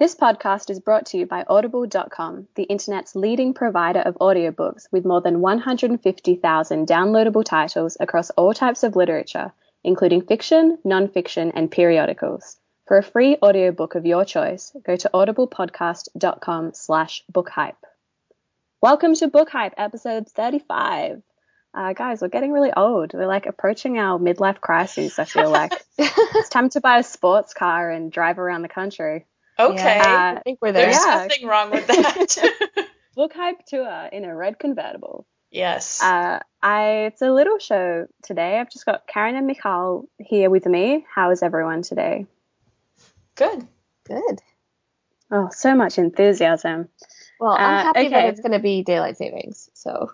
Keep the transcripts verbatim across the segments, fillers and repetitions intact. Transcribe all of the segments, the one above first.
This podcast is brought to you by Audible dot com, the internet's leading provider of audiobooks with more than one hundred fifty thousand downloadable titles across all types of literature, including fiction, non-fiction, and periodicals. For a free audiobook of your choice, go to audiblepodcast.com slash bookhype. Welcome to Book Hype, episode thirty-five. Uh, guys, we're getting really old. We're like approaching our midlife crises, I feel like. It's time to buy a sports car and drive around the country. Okay, Uh, I think we're there. There's yeah. nothing wrong with that. Book Hype tour in a red convertible. Yes. Uh, I it's a little show today. I've just got Karen and Michal here with me. How is everyone today? Good. Good. Oh, so much enthusiasm. Well, I'm Uh, happy okay. that it's going to be daylight savings, so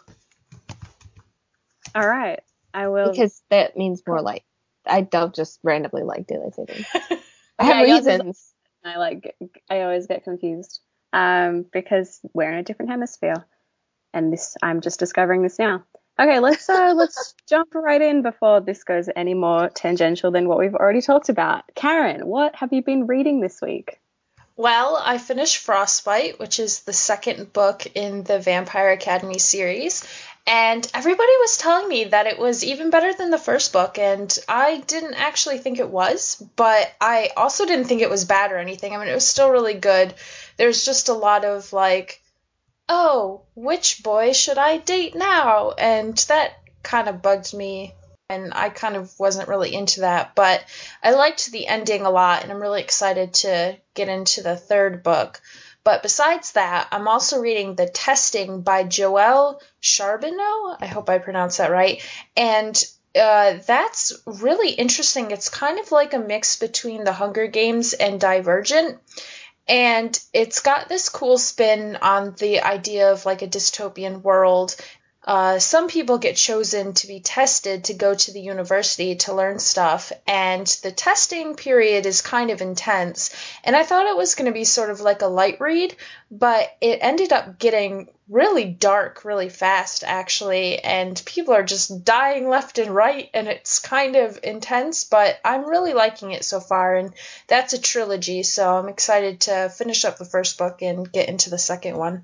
All right. I will. because that means more light. I don't just randomly like daylight savings. I Yeah, have yours is- reasons. I like. I always get confused um, because we're in a different hemisphere, and this I'm just discovering this now. Okay, let's uh, let's jump right in before this goes any more tangential than what we've already talked about. Karen, what have you been reading this week? Well, I finished Frostbite, which is the second book in the Vampire Academy series, and everybody was telling me that it was even better than the first book, and I didn't actually think it was, but I also didn't think it was bad or anything. I mean, it was still really good. There's just a lot of, like, oh, which boy should I date now? And that kind of bugged me, and I kind of wasn't really into that, but I liked the ending a lot, and I'm really excited to get into the third book. But besides that, I'm also reading The Testing by Joelle Charbonneau. I hope I pronounced that right. And uh, that's really interesting. It's kind of like a mix between The Hunger Games and Divergent. And it's got this cool spin on the idea of like a dystopian world. Uh, some people get chosen to be tested to go to the university to learn stuff, and the testing period is kind of intense. And I thought it was going to be sort of like a light read, but it ended up getting really dark really fast, actually, and people are just dying left and right, and it's kind of intense, but I'm really liking it so far, and that's a trilogy, so I'm excited to finish up the first book and get into the second one.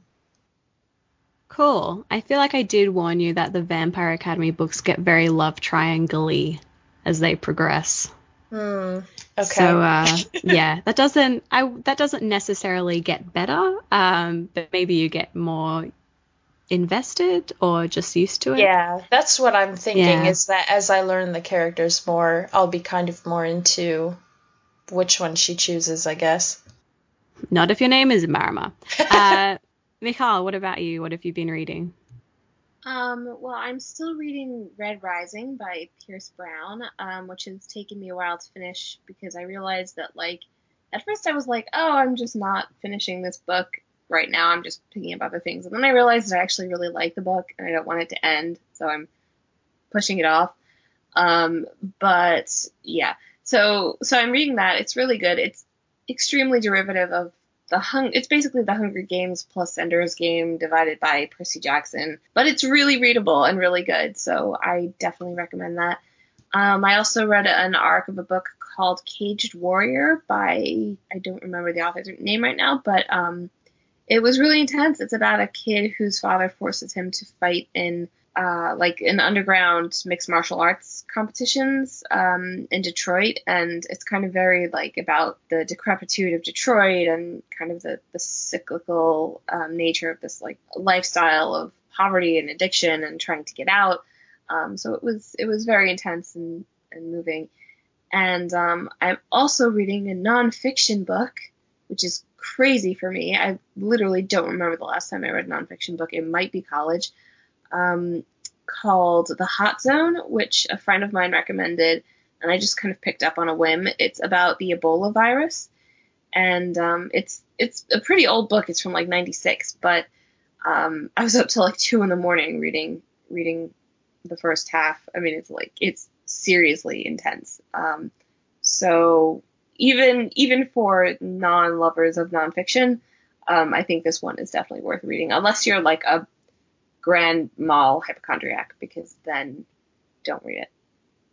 Cool. I feel like I did warn you that the Vampire Academy books get very love triangle-y as they progress. Hmm. Okay. So uh, yeah, that doesn't I that doesn't necessarily get better, um, but maybe you get more invested or just used to it. Yeah, that's what I'm thinking. Yeah. Is that as I learn the characters more, I'll be kind of more into which one she chooses, I guess. Not if your name is Marima. Uh, Michal, what about you? What have you been reading? Um, well, I'm still reading Red Rising by Pierce Brown, um, which has taken me a while to finish because I realized that, like, at first I was like, oh, I'm just not finishing this book right now. I'm just picking up other things. And then I realized that I actually really like the book and I don't want it to end, so I'm pushing it off. Um, but yeah, so so I'm reading that. It's really good. It's extremely derivative of the hung. It's basically the Hunger Games plus Ender's Game divided by Percy Jackson, but it's really readable and really good. So I definitely recommend that. Um, I also read an arc of a book called Caged Warrior by, I don't remember the author's name right now, but um, it was really intense. It's about a kid whose father forces him to fight in uh, like in underground mixed martial arts competitions um, in Detroit, and it's kind of very like about the decrepitude of Detroit and kind of the, the cyclical um, nature of this like lifestyle of poverty and addiction and trying to get out. Um, so it was it was very intense and, and moving. And um, I'm also reading a nonfiction book, which is crazy for me. I literally don't remember the last time I read a nonfiction book. It might be college. Um, called The Hot Zone, which a friend of mine recommended, and I just kind of picked up on a whim. It's about the Ebola virus, and um, it's it's a pretty old book. It's from like ninety-six, but um, I was up till like two in the morning reading reading the first half. I mean, it's like it's seriously intense. Um, so even even for non-lovers of nonfiction, um, I think this one is definitely worth reading, unless you're like a grand mal hypochondriac, because then don't read it.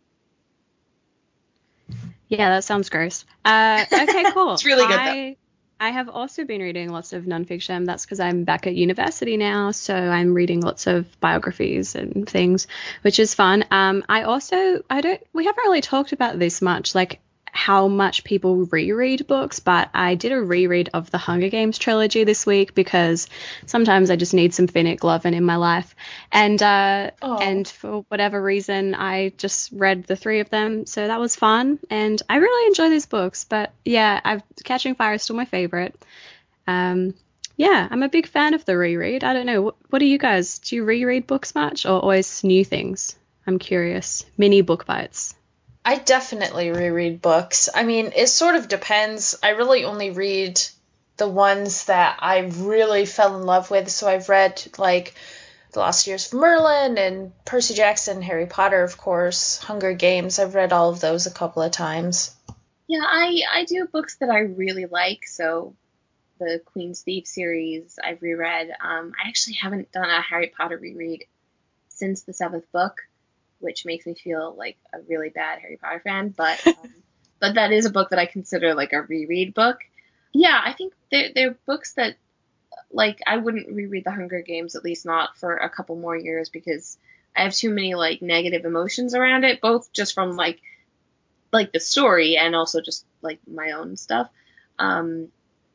Yeah, that sounds gross. Uh, okay, cool. It's really good, I, I have also been reading lots of nonfiction. That's because I'm back at university now, so I'm reading lots of biographies and things, which is fun. Um, I also, I don't, we haven't really talked about this much, like how much people reread books, but I did a reread of the Hunger Games trilogy this week because sometimes I just need some Finnick loving in my life. And uh, and for whatever reason, I just read the three of them, so that was fun. And I really enjoy these books. But yeah, I've, Catching Fire is still my favorite. Um, yeah, I'm a big fan of the reread. I don't know. What, what do you guys? Do you reread books much, or always new things? I'm curious. Mini book bites. I definitely reread books. I mean, it sort of depends. I really only read the ones that I really fell in love with. So I've read, like, The Lost Years of Merlin and Percy Jackson, Harry Potter, of course, Hunger Games. I've read all of those a couple of times. Yeah, I, I do books that I really like. So the Queen's Thief series I've reread. Um, I actually haven't done a Harry Potter reread since the seventh book, which makes me feel like a really bad Harry Potter fan, but um, but that is a book that I consider like a reread book. Yeah, I think they're, they're books that, like, I wouldn't reread The Hunger Games, at least not for a couple more years, because I have too many, like, negative emotions around it, both just from, like, like the story and also just, like, my own stuff. Um,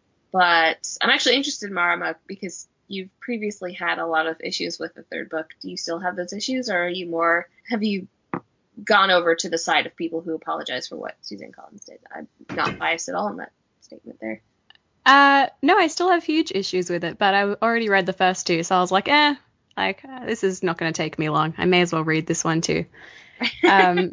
but I'm actually interested in Marama because you've previously had a lot of issues with the third book. Do you still have those issues, or are you more, have you gone over to the side of people who apologize for what Suzanne Collins did? I'm not biased at all in that statement there. Uh, no, I still have huge issues with it, but I already read the first two, so I was like, eh, like, uh, this is not going to take me long. I may as well read this one too. Um,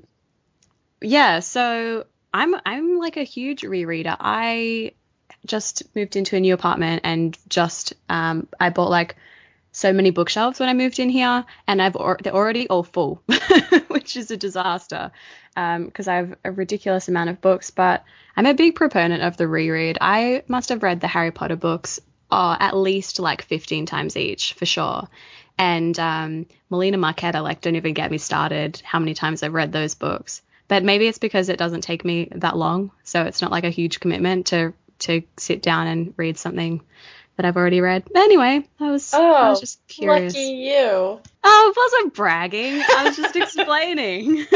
yeah, so I'm, I'm like a huge rereader. I just moved into a new apartment and just um I bought like so many bookshelves when I moved in here, and I've or- they're already all full, which is a disaster because um, I have a ridiculous amount of books. But I'm a big proponent of the reread. I must have read the Harry Potter books uh, at least like fifteen times each for sure. And um, Melina Marchetta, like, don't even get me started how many times I've read those books. But maybe it's because it doesn't take me that long, so it's not like a huge commitment to to sit down and read something that I've already read. But anyway, I was, oh, I was just curious. Lucky you. Oh, it wasn't bragging. I was just explaining.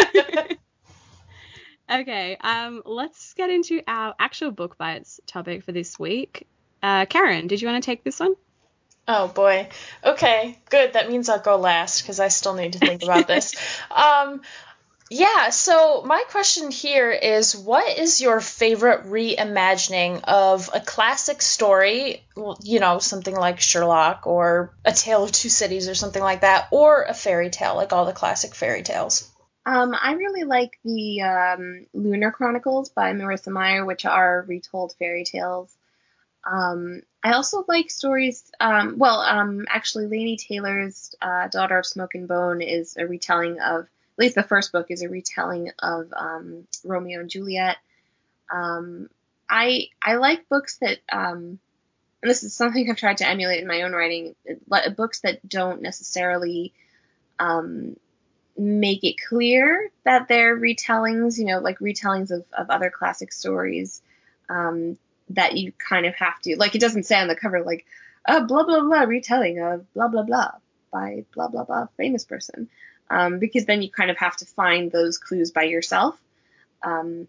Okay, um, let's get into our actual book bites topic for this week. Uh, Karen, did you want to take this one? Oh, boy. Okay, good. That means I'll go last because I still need to think about this. Um, yeah, so my question here is, what is your favorite reimagining of a classic story, you know, something like Sherlock or A Tale of Two Cities or something like that, or a fairy tale, like all the classic fairy tales? Um, I really like the um, Lunar Chronicles by Marissa Meyer, which are retold fairy tales. Um, I also like stories, um, well, um, actually, Laini Taylor's uh, Daughter of Smoke and Bone is a retelling of, at least the first book is a retelling of um, Romeo and Juliet. Um, I I like books that, um, and this is something I've tried to emulate in my own writing, books that don't necessarily um, make it clear that they're retellings, you know, like retellings of, of other classic stories, um, that you kind of have to, like, it doesn't say on the cover, like, a blah, blah, blah, retelling of blah, blah, blah by blah, blah, blah famous person. Um, because then you kind of have to find those clues by yourself. Um,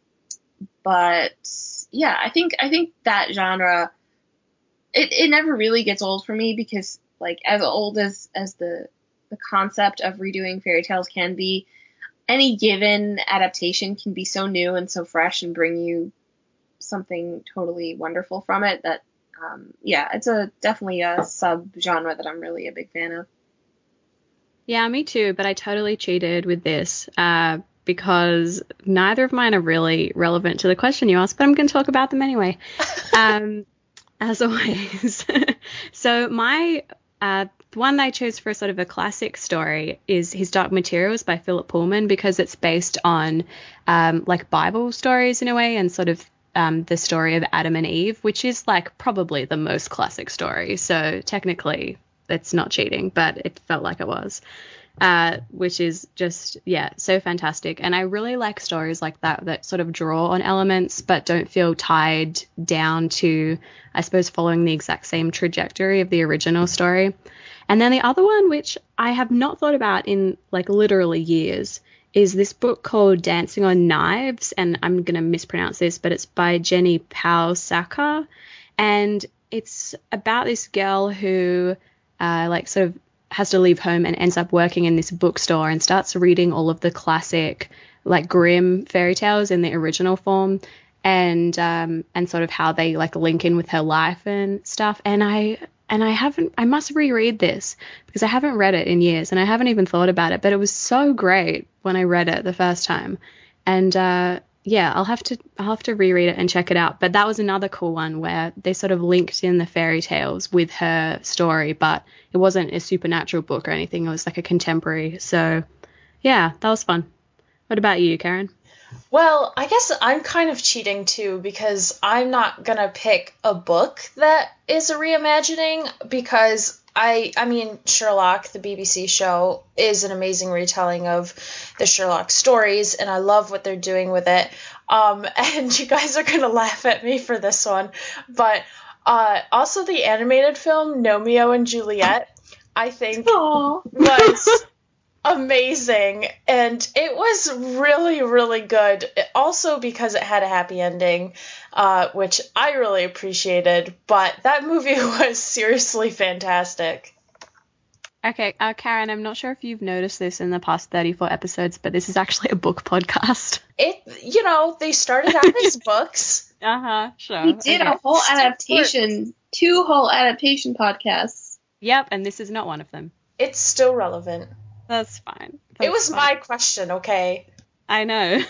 but yeah, I think, I think that genre, it, it never really gets old for me because, like, as old as, as the, the concept of redoing fairy tales can be, any given adaptation can be so new and so fresh and bring you something totally wonderful from it that, um, yeah, it's a definitely a sub genre that I'm really a big fan of. Yeah, me too, but I totally cheated with this uh, because neither of mine are really relevant to the question you asked, but I'm going to talk about them anyway, um, as always. So my uh, the one I chose for sort of a classic story is His Dark Materials by Philip Pullman, because it's based on um, like Bible stories in a way, and sort of um, the story of Adam and Eve, which is like probably the most classic story. So technically it's not cheating, but it felt like it was. uh, which is just, yeah, so fantastic. And I really like stories like that that sort of draw on elements but don't feel tied down to, I suppose, following the exact same trajectory of the original story. And then the other one, which I have not thought about in like literally years, is this book called Dancing on Knives. And I'm going to mispronounce this, but it's by Jenny Powsaka. And it's about this girl who uh, like sort of has to leave home and ends up working in this bookstore and starts reading all of the classic like Grimm fairy tales in the original form, and um, and sort of how they like link in with her life and stuff. And I and I haven't I must reread this because I haven't read it in years and I haven't even thought about it, but it was so great when I read it the first time. And uh, yeah, I'll have to I'll have to reread it and check it out. But that was another cool one where they sort of linked in the fairy tales with her story, but it wasn't a supernatural book or anything. It was like a contemporary. So yeah, that was fun. What about you, Karen? Well, I guess I'm kind of cheating too, because I'm not going to pick a book that is a reimagining, because I I mean, Sherlock, the B B C show, is an amazing retelling of the Sherlock stories, and I love what they're doing with it. Um, and you guys are going to laugh at me for this one, but uh, also the animated film, Romeo and Juliet, I think Aww. was amazing, and it was really, really good. It, also because it had a happy ending, uh, which I really appreciated, but that movie was seriously fantastic. Okay, uh, Karen, I'm not sure if you've noticed this in the past thirty-four episodes, but this is actually a book podcast. It, you know, they started out as books. Uh-huh, sure. We did okay. a whole adaptation, two whole adaptation podcasts. Yep, and this is not one of them. It's still relevant. That's fine. It That's was fine. my question, okay? I know.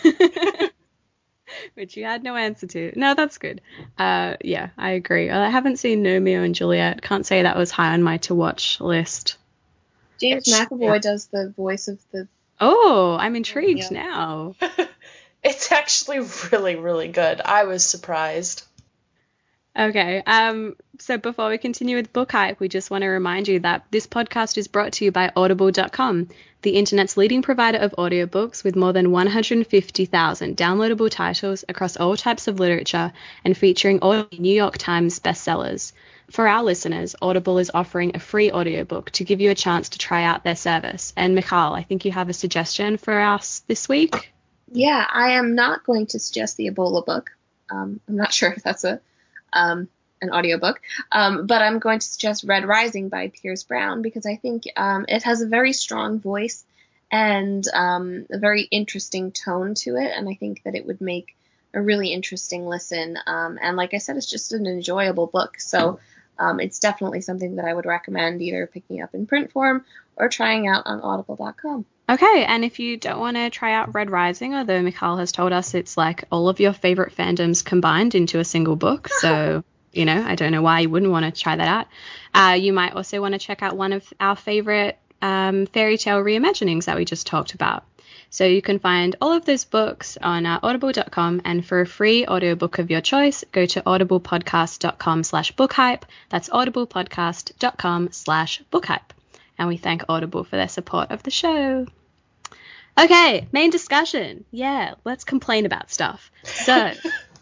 Which you had no answer to. No, that's good. Uh, yeah, I agree. I haven't seen Romeo and Juliet. Can't say that was high on my to-watch list. James It's- McAvoy yeah. does the voice of the. Oh, I'm intrigued Yeah. now. It's actually really, really good. I was surprised. Okay, um, so before we continue with Book Hype, we just want to remind you that this podcast is brought to you by Audible dot com, the internet's leading provider of audiobooks with more than one hundred fifty thousand downloadable titles across all types of literature and featuring all New York Times bestsellers. For our listeners, Audible is offering a free audiobook to give you a chance to try out their service. And Michal, I think you have a suggestion for us this week? Yeah, I am not going to suggest the Ebola book. Um, I'm not sure if that's a um, an audiobook, um, but I'm going to suggest Red Rising by Pierce Brown, because I think um, it has a very strong voice and um, a very interesting tone to it, and I think that it would make a really interesting listen. Um, and like I said, it's just an enjoyable book, so um, it's definitely something that I would recommend either picking up in print form or trying out on audible dot com. Okay, and if you don't want to try out Red Rising, although Michal has told us it's like all of your favorite fandoms combined into a single book, so, you know, I don't know why you wouldn't want to try that out. Uh, you might also want to check out one of our favorite um, fairy tale reimaginings that we just talked about. So you can find all of those books on uh, audible dot com, and for a free audiobook of your choice, go to audiblepodcast dot com slash bookhype. That's audiblepodcast dot com slash bookhype. And we thank Audible for their support of the show. Okay, main discussion. Yeah, let's complain about stuff. So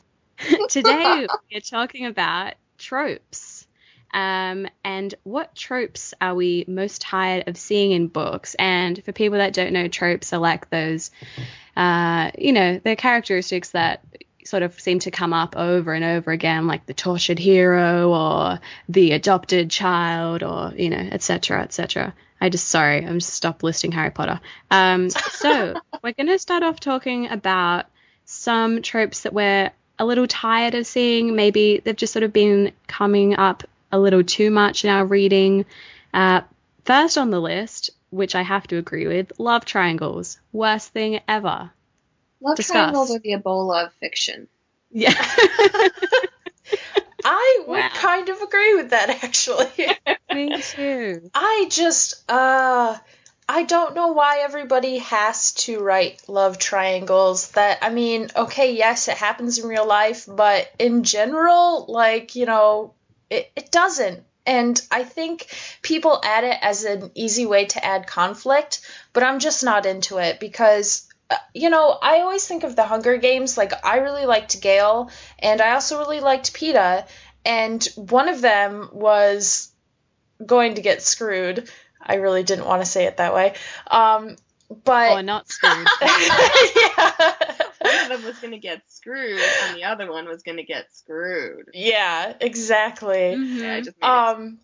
today we're talking about tropes. Um, and what tropes are we most tired of seeing in books? And for people that don't know, tropes are like those, uh, you know, they're characteristics that sort of seem to come up over and over again, like the tortured hero or the adopted child, or, you know, et cetera, et cetera. I just, sorry, I'm just stopped listing Harry Potter. Um, so we're going to start off talking about some tropes that we're a little tired of seeing. Maybe they've just sort of been coming up a little too much in our reading. Uh, first on the list, which I have to agree with, love triangles. Worst thing ever. Love Discuss. triangles are the Ebola of fiction. Yeah. I would Wow. kind of agree with that, actually. Me too. I just, uh, I don't know why everybody has to write love triangles. That, I mean, okay, yes, it happens in real life, but in general, like, you know, it, it doesn't. And I think people add it as an easy way to add conflict, but I'm just not into it because, uh, you know, I always think of the Hunger Games. Like, I really liked Gale, and I also really liked Peeta, and one of them was going to get screwed. I really didn't want to say it that way. Um, but Or not screwed. yeah. One of them was going to get screwed, and the other one was going to get screwed. Yeah, exactly. Mhm. Yeah, I just made Um,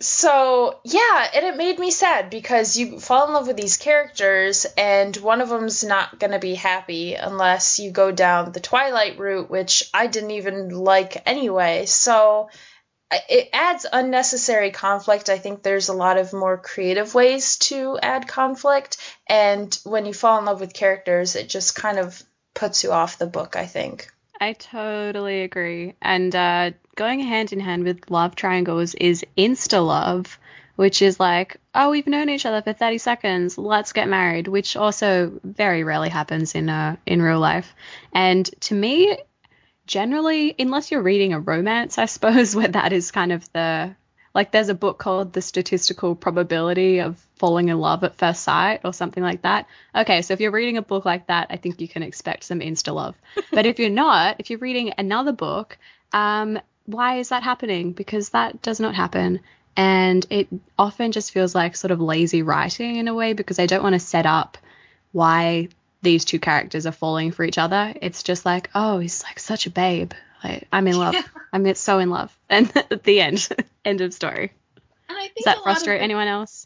so yeah, and it made me sad because you fall in love with these characters, and one of them's not gonna be happy unless you go down the Twilight route, which I didn't even like anyway. So I- it adds unnecessary conflict. I think there's a lot of more creative ways to add conflict, and when you fall in love with characters, it just kind of puts you off the book, I think. I totally agree. And uh, going hand in hand with love triangles is insta love, which is like, oh, we've known each other for thirty seconds, let's get married, which also very rarely happens in uh, in real life. And to me, generally, unless you're reading a romance, I suppose, where that is kind of the, like, there's a book called The Statistical Probability of Falling in Love at First Sight or something like that. Okay, so if you're reading a book like that, I think you can expect some insta love. But if you're not, if you're reading another book, um, why is that happening? Because that does not happen. And it often just feels like sort of lazy writing in a way, because I don't want to set up why these two characters are falling for each other. It's just like, oh, he's like such a babe. Like, I'm in love. Yeah. I'm so in love. And at the end, end of story. And I think Does a that lot frustrate of it- anyone else?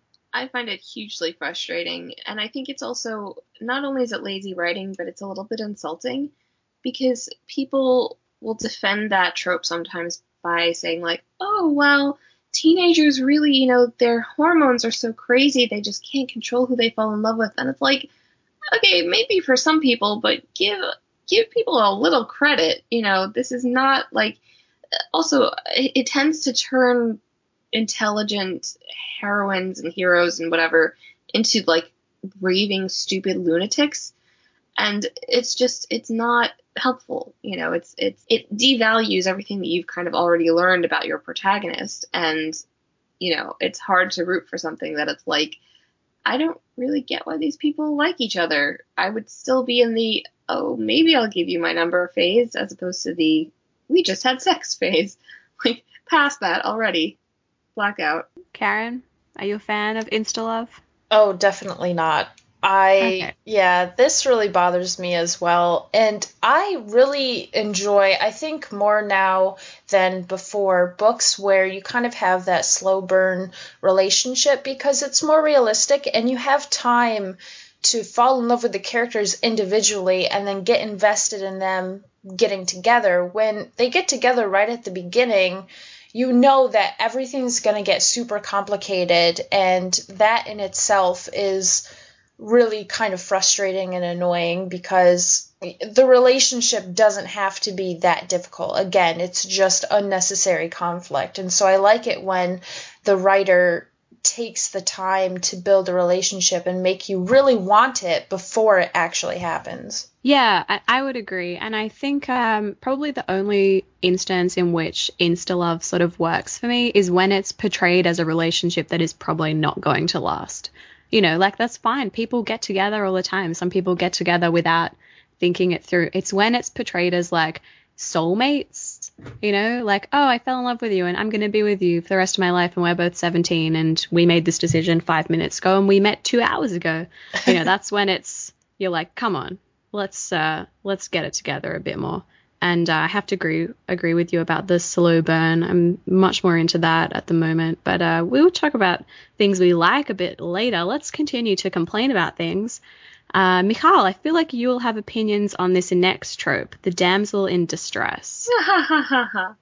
I find it hugely frustrating, and I think it's also, not only is it lazy writing, but it's a little bit insulting, because people will defend that trope sometimes by saying, like, oh, well, teenagers really, you know, their hormones are so crazy, they just can't control who they fall in love with. And it's like, okay, maybe for some people, but give give people a little credit. You know, this is not like, also, it, it tends to turn intelligent heroines and heroes and whatever into like raving stupid lunatics, and it's just, it's not helpful. You know, it's it's it devalues everything that you've kind of already learned about your protagonist, and you know, it's hard to root for something that it's like, I don't really get why these people like each other. I would still be in the, oh, maybe I'll give you my number phase, as opposed to the, we just had sex phase. Like, past that already. Blackout. Karen, are you a fan of insta love? Oh, definitely not. I, Okay. yeah, this really bothers me as well. And I really enjoy, I think more now than before, books where you kind of have that slow burn relationship, because it's more realistic and you have time to fall in love with the characters individually and then get invested in them getting together. When they get together right at the beginning, you know that everything's going to get super complicated, and that in itself is really kind of frustrating and annoying, because the relationship doesn't have to be that difficult. Again, it's just unnecessary conflict. And so I like it when the writer takes the time to build a relationship and make you really want it before it actually happens. Yeah, I, I would agree. And I think um, probably the only instance in which insta love sort of works for me is when it's portrayed as a relationship that is probably not going to last. You know, like, that's fine. People get together all the time. Some people get together without thinking it through. It's when it's portrayed as like soulmates, you know, like, oh, I fell in love with you and I'm going to be with you for the rest of my life, and we're both seventeen and we made this decision five minutes ago and we met two hours ago. You know, that's when it's, you're like, come on, let's uh, let's get it together a bit more. And uh, I have to agree agree with you about the slow burn. I'm much more into that at the moment. But uh, we'll talk about things we like a bit later. Let's continue to complain about things. Uh, Michal, I feel like you'll have opinions on this next trope, the damsel in distress. Ha ha ha ha.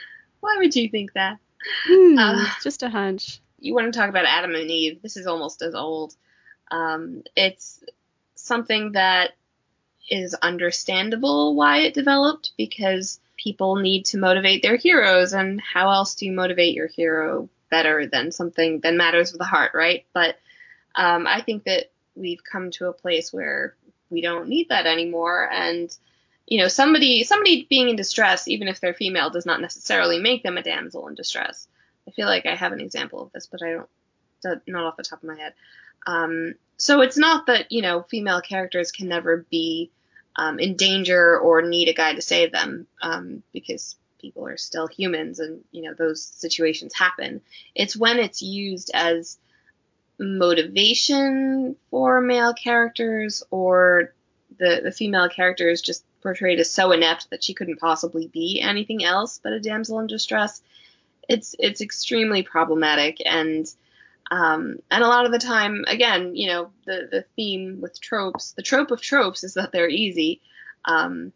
Why would you think that? Hmm, Uh, just a hunch. You want to talk about Adam and Eve. This is almost as old. Um, it's something that is understandable why it developed, because people need to motivate their heroes, and how else do you motivate your hero better than something that matters with the heart, right? But um, I think that we've come to a place where we don't need that anymore, and you know, somebody somebody being in distress, even if they're female, does not necessarily make them a damsel in distress. I feel like I have an example of this, but I don't, not off the top of my head. Um, so it's not that, you know, female characters can never be um, in danger or need a guy to save them, um, because people are still humans and, you know, those situations happen. It's when it's used as motivation for male characters, or the, the female character is just portrayed as so inept that she couldn't possibly be anything else but a damsel in distress. It's it's extremely problematic, and um, and a lot of the time, again, you know, the, the theme with tropes, the trope of tropes is that they're easy, um,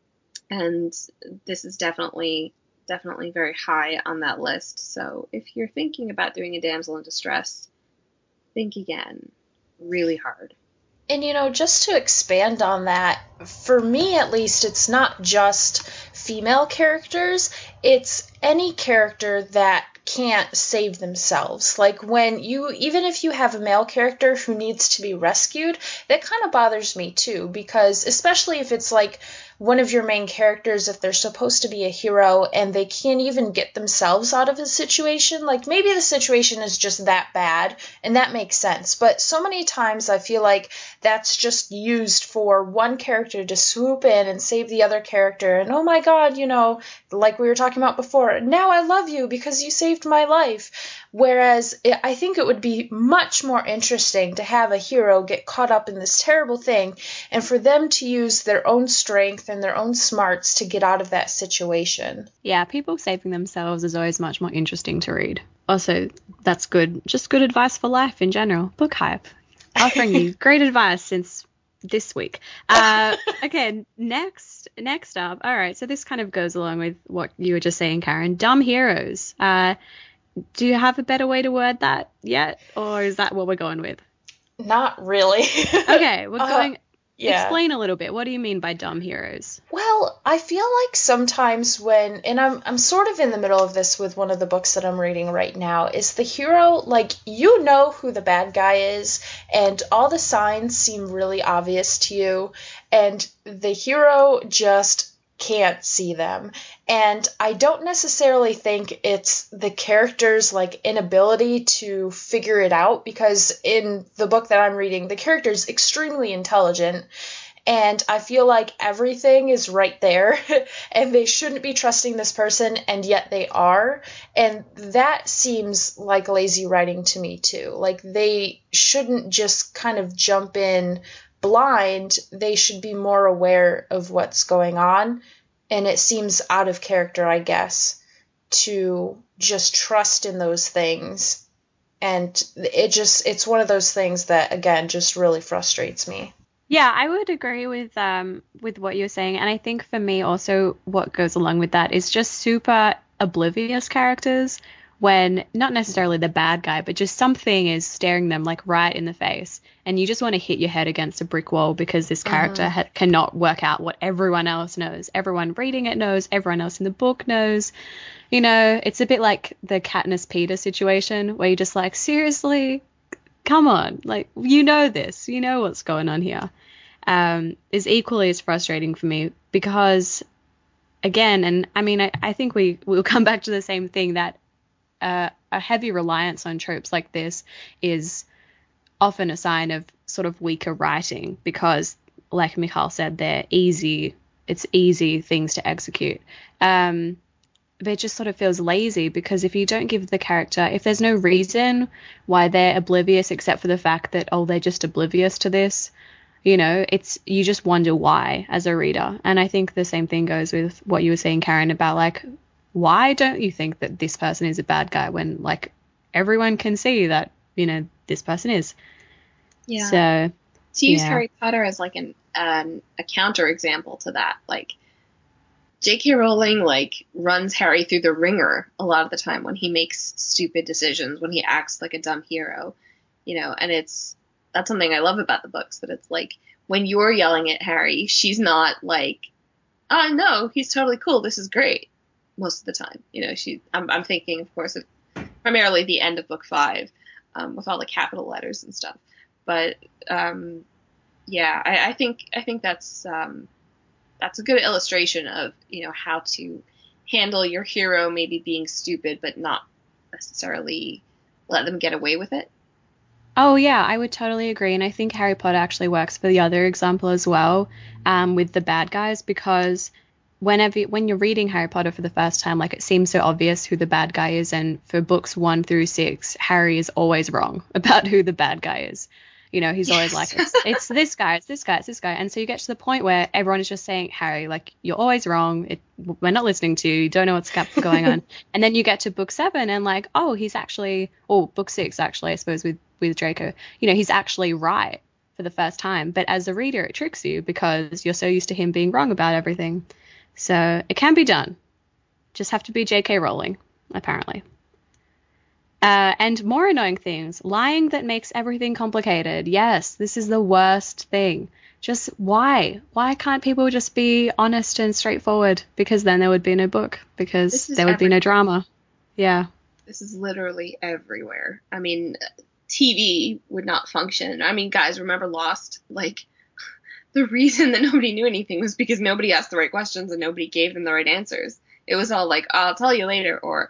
and this is definitely definitely very high on that list. So if you're thinking about doing a damsel in distress, think again, really hard. And, you know, just to expand on that, for me at least, it's not just female characters, it's any character that can't save themselves. Like when you, even if you have a male character who needs to be rescued, that kind of bothers me too, because especially if it's like one of your main characters, if they're supposed to be a hero and they can't even get themselves out of a situation, like maybe the situation is just that bad and that makes sense. But so many times I feel like that's just used for one character to swoop in and save the other character. And oh my God, you know, like we were talking about before, now I love you because you saved my life. Whereas it, I think it would be much more interesting to have a hero get caught up in this terrible thing and for them to use their own strength and their own smarts to get out of that situation. Yeah, people saving themselves is always much more interesting to read. Also, that's good, just good advice for life in general. Book Hype, offering you great advice since this week. Uh, okay, next next up. All right, so this kind of goes along with what you were just saying, Karen. Dumb heroes. Uh, do you have a better way to word that yet, or is that what we're going with? Not really. Okay, we're going... Uh, yeah. Explain a little bit. What do you mean by dumb heroes? Well, I feel like sometimes when, and I'm I'm sort of in the middle of this with one of the books that I'm reading right now, is the hero, like, you know who the bad guy is, and all the signs seem really obvious to you, and the hero just can't see them. And I don't necessarily think it's the character's like inability to figure it out, because in the book that I'm reading, the character's extremely intelligent and I feel like everything is right there and they shouldn't be trusting this person and yet they are. And that seems like lazy writing to me too. Like they shouldn't just kind of jump in blind. They should be more aware of what's going on. And it seems out of character, I guess, to just trust in those things. And it just, it's one of those things that, again, just really frustrates me. Yeah, I would agree with um with what you're saying. And I think for me also what goes along with that is just super oblivious characters when not necessarily the bad guy, but just something is staring them like right in the face. And you just want to hit your head against a brick wall because this character uh-huh. ha- cannot work out what everyone else knows. Everyone reading it knows. Everyone else in the book knows. You know, it's a bit like the Katniss Peeta situation where you're just like, seriously, come on. Like, you know this. You know what's going on here. Um, is equally as frustrating for me because, again, and I mean, I, I think we will come back to the same thing that uh, a heavy reliance on tropes like this is often a sign of sort of weaker writing because, like Michal said, they're easy. It's easy things to execute. Um, but it just sort of feels lazy because if you don't give the character, if there's no reason why they're oblivious except for the fact that, oh, they're just oblivious to this, you know, it's, you just wonder why as a reader. And I think the same thing goes with what you were saying, Karen, about like, why don't you think that this person is a bad guy when like everyone can see that, you know, this person is. Yeah. So to use yeah. Harry Potter as like an um, a counter example to that, like J K Rowling like runs Harry through the ringer a lot of the time when he makes stupid decisions, when he acts like a dumb hero, you know, and it's, that's something I love about the books, that it's like when you're yelling at Harry, she's not like, oh no, he's totally cool, this is great. Most of the time, you know, she, I'm, I'm thinking, of course, of primarily the end of book five, um, with all the capital letters and stuff. But, um, yeah, I, I think, I think that's, um, that's a good illustration of, you know, how to handle your hero maybe being stupid, but not necessarily let them get away with it. Oh, yeah, I would totally agree. And I think Harry Potter actually works for the other example as well, um, with the bad guys, because whenever when you're reading Harry Potter for the first time, like, it seems so obvious who the bad guy is. And for books one through six, Harry is always wrong about who the bad guy is. You know, he's yes. always like, it's, it's this guy, it's this guy, it's this guy. And so you get to the point where everyone is just saying, Harry, like, you're always wrong. It, we're not listening to you. You don't know what's going on. And then you get to book seven and like, oh, he's actually, or book six, actually, I suppose, with, with Draco, you know, he's actually right for the first time. But as a reader, it tricks you because you're so used to him being wrong about everything. So it can be done. Just have to be J K Rowling, apparently. Uh, and more annoying things, lying that makes everything complicated. Yes, this is the worst thing. Just why? Why can't people just be honest and straightforward? Because then there would be no book, because there would every- be no drama. Yeah. This is literally everywhere. I mean, T V would not function. I mean, guys, remember Lost? Like, the reason that nobody knew anything was because nobody asked the right questions and nobody gave them the right answers. It was all like, I'll tell you later, or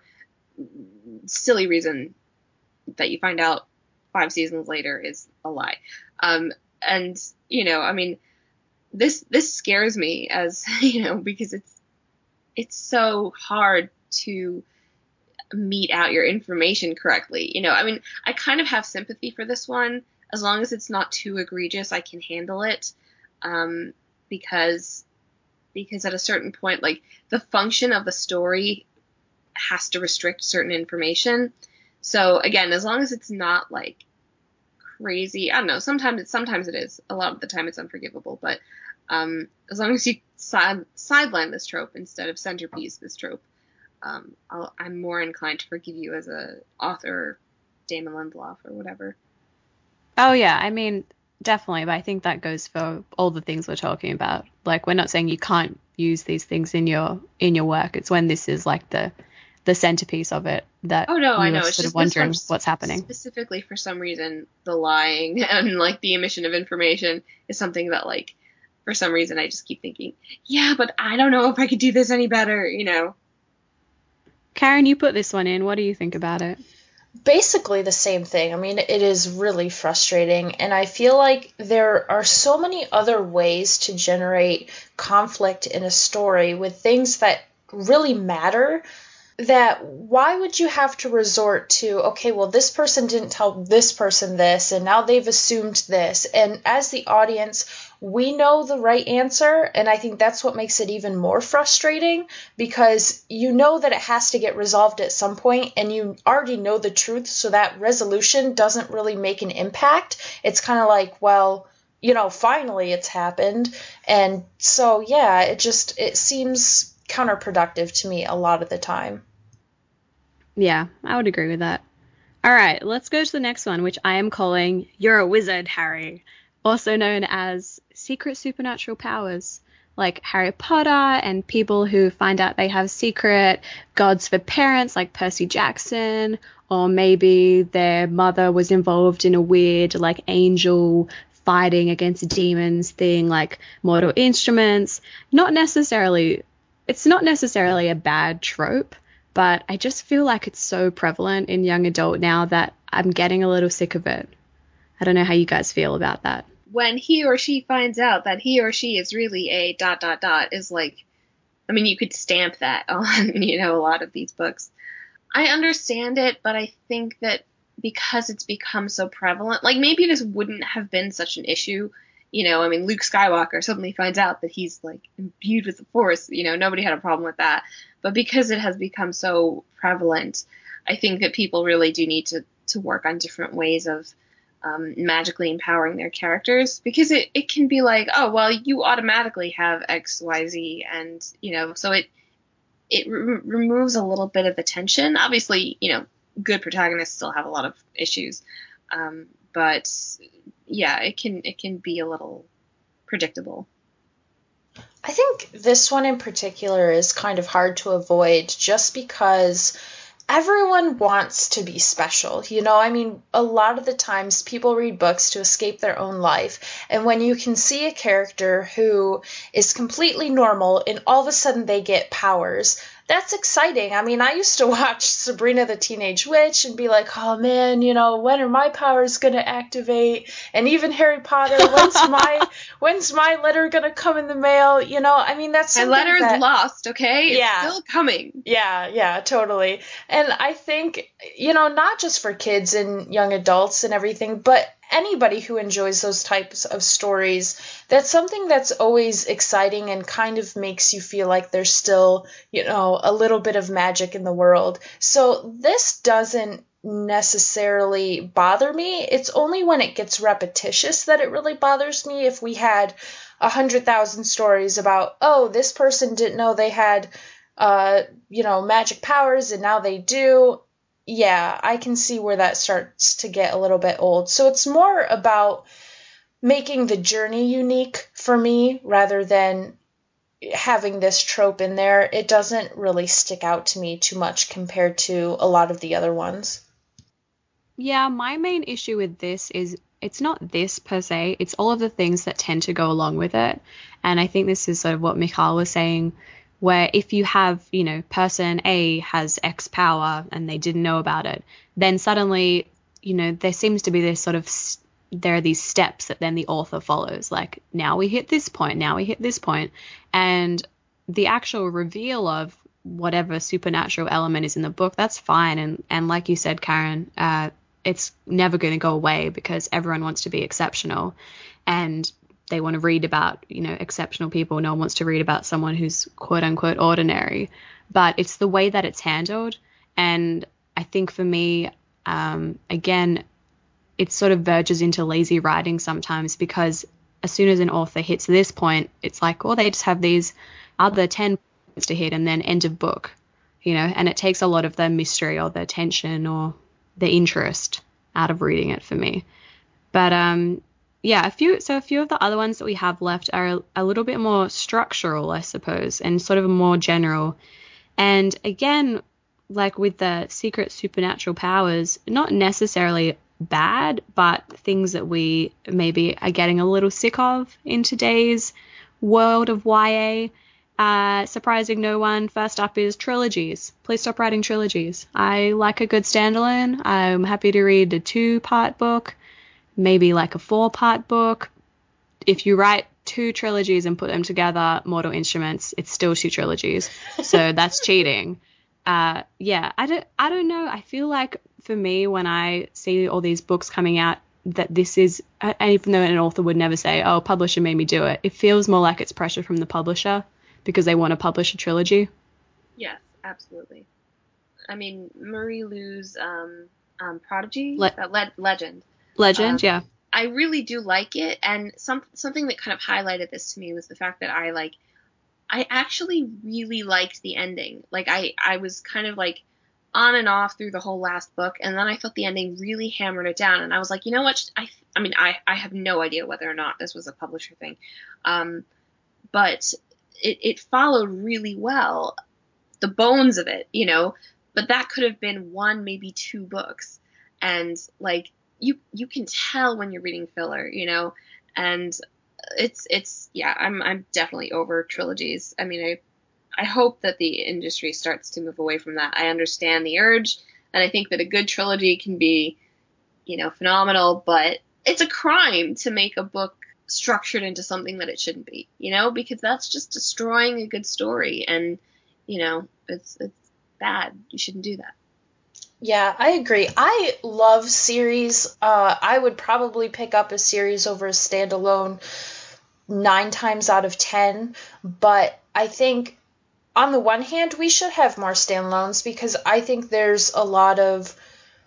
silly reason that you find out five seasons later is a lie. Um, and, you know, I mean, this, this scares me as, you know, because it's, it's so hard to mete out your information correctly. You know, I mean, I kind of have sympathy for this one. As long as it's not too egregious, I can handle it. Um, because, because at a certain point, like, the function of the story has to restrict certain information. So again, as long as it's not like crazy, I don't know, sometimes it's, sometimes it is, a lot of the time it's unforgivable, but, um, as long as you side, sideline this trope instead of centerpiece this trope, um, I'll, I'm more inclined to forgive you as a author, Damon Lindelof or whatever. Oh yeah, I mean, definitely, but I think that goes for all the things we're talking about. Like, we're not saying you can't use these things in your, in your work. It's when this is like the, the centerpiece of it that oh no, I know. It's sort just of wondering what's happening. Specifically, for some reason, the lying and like the omission of information is something that, like, for some reason, I just keep thinking, yeah, but I don't know if I could do this any better, you know. Karen, you put this one in. What do you think about it? Basically the same thing. I mean, it is really frustrating, and I feel like there are so many other ways to generate conflict in a story with things that really matter, that why would you have to resort to, okay, well, this person didn't tell this person this, and now they've assumed this. And as the audience, we know the right answer, and I think that's what makes it even more frustrating, because you know that it has to get resolved at some point, and you already know the truth, so that resolution doesn't really make an impact. It's kind of like, well, you know, finally it's happened. And so, yeah, it just, it seems counterproductive to me a lot of the time. Yeah, I would agree with that. All right, let's go to the next one, which I am calling You're a Wizard, Harry, also known as secret supernatural powers, like Harry Potter and people who find out they have secret gods for parents, like Percy Jackson, or maybe their mother was involved in a weird, like, angel fighting against demons thing, like Mortal Instruments. Not necessarily... It's not necessarily a bad trope, but I just feel like it's so prevalent in young adult now that I'm getting a little sick of it. I don't know how you guys feel about that. When he or she finds out that he or she is really a dot, dot, dot is like, I mean, you could stamp that on, you know, a lot of these books. I understand it, but I think that because it's become so prevalent, like, maybe this wouldn't have been such an issue. You know, I mean, Luke Skywalker suddenly finds out that he's, like, imbued with the Force. You know, nobody had a problem with that. But because it has become so prevalent, I think that people really do need to, to work on different ways of um, magically empowering their characters. Because it, it can be like, oh, well, you automatically have X, Y, Z. And, you know, so it, it re- removes a little bit of the tension. Obviously, you know, good protagonists still have a lot of issues. Um, but... yeah, it can it can be a little predictable. I think this one in particular is kind of hard to avoid just because everyone wants to be special. You know, I mean, a lot of the times people read books to escape their own life. And when you can see a character who is completely normal and all of a sudden they get powers, that's exciting. I mean, I used to watch Sabrina the Teenage Witch and be like, oh man, you know, when are my powers going to activate? And even Harry Potter, when's my when's my letter going to come in the mail? You know, I mean, that's My something letter is that, lost, okay? It's Yeah. still coming. Yeah, yeah, totally. And I think, you know, not just for kids and young adults and everything, but anybody who enjoys those types of stories, that's something that's always exciting and kind of makes you feel like there's still, you know, a little bit of magic in the world. So this doesn't necessarily bother me. It's only when it gets repetitious that it really bothers me. If we had a hundred thousand stories about, oh, this person didn't know they had, uh, you know, magic powers and now they do. Yeah, I can see where that starts to get a little bit old. So it's more about making the journey unique for me rather than having this trope in there. It doesn't really stick out to me too much compared to a lot of the other ones. Yeah, my main issue with this is it's not this per se, it's all of the things that tend to go along with it. And I think this is sort of what Michal was saying, where if you have, you know, person A has X power and they didn't know about it, then suddenly, you know, there seems to be this sort of, there are these steps that then the author follows. Like, now we hit this point, now we hit this point. And the actual reveal of whatever supernatural element is in the book, that's fine. And, and like you said, Karen, uh, it's never going to go away because everyone wants to be exceptional. And they want to read about, you know, exceptional people. No one wants to read about someone who's quote unquote ordinary, but it's the way that it's handled. And I think for me, um, again, it sort of verges into lazy writing sometimes, because as soon as an author hits this point, it's like, well, they just have these other ten points to hit and then end of book, you know, and it takes a lot of the mystery or the tension or the interest out of reading it for me. But, um, yeah, a few, so a few of the other ones that we have left are a, a little bit more structural, I suppose, and sort of more general. And again, like with the secret supernatural powers, not necessarily bad, but things that we maybe are getting a little sick of in today's world of Y A. Uh, surprising no one, first up is trilogies. Please stop writing trilogies. I like a good standalone. I'm happy to read a two-part book, maybe like a four-part book. If you write two trilogies and put them together, Mortal Instruments, it's still two trilogies. So that's cheating. Uh, yeah, I don't, I don't know. I feel like for me, when I see all these books coming out, that this is, and even though an author would never say, oh, publisher made me do it, it feels more like it's pressure from the publisher because they want to publish a trilogy. Yes, absolutely. I mean, Marie Lu's um, um, Prodigy, Le- uh, Le- Legend. Legend, Um, yeah. I really do like it, and some something that kind of highlighted this to me was the fact that I like, I actually really liked the ending. Like I, I was kind of like on and off through the whole last book, and then I felt the ending really hammered it down, and I was like, you know what? I, I mean, I, I have no idea whether or not this was a publisher thing, um, but it, it followed really well, the bones of it, you know. But that could have been one, maybe two books, and like. You you can tell when you're reading filler, you know, and it's it's yeah, I'm I'm definitely over trilogies. I mean, I I hope that the industry starts to move away from that. I understand the urge, and I think that a good trilogy can be, you know, phenomenal, but it's a crime to make a book structured into something that it shouldn't be, you know, because that's just destroying a good story, and you know, it's it's bad. You shouldn't do that. Yeah, I agree. I love series. Uh, I would probably pick up a series over a standalone nine times out of ten. But I think on the one hand, we should have more standalones because I think there's a lot of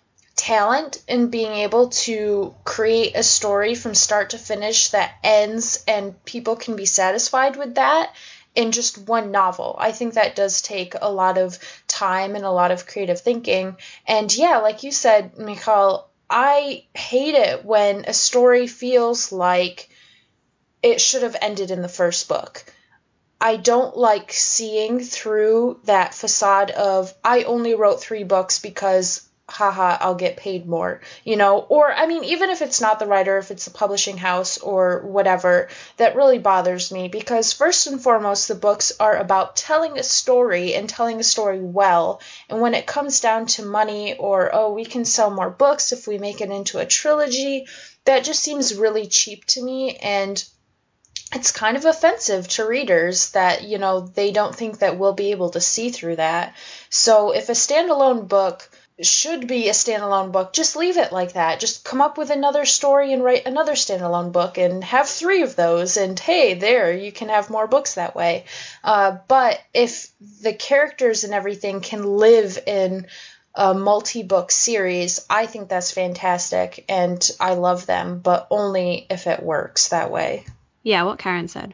talent in being able to create a story from start to finish that ends and people can be satisfied with that. In just one novel. I think that does take a lot of time and a lot of creative thinking. And yeah, like you said, Michal, I hate it when a story feels like it should have ended in the first book. I don't like seeing through that facade of I only wrote three books because haha, I'll get paid more, you know, or I mean, even if it's not the writer, if it's the publishing house or whatever, that really bothers me, because first and foremost, the books are about telling a story and telling a story well. And when it comes down to money or, oh, we can sell more books if we make it into a trilogy, that just seems really cheap to me. And it's kind of offensive to readers that, you know, they don't think that we'll be able to see through that. So if a standalone book should be a standalone book, just leave it like that. Just come up with another story and write another standalone book and have three of those, and hey, there, you can have more books that way. Uh, but if the characters and everything can live in a multi-book series, I think that's fantastic, and I love them, but only if it works that way. Yeah, what Karen said.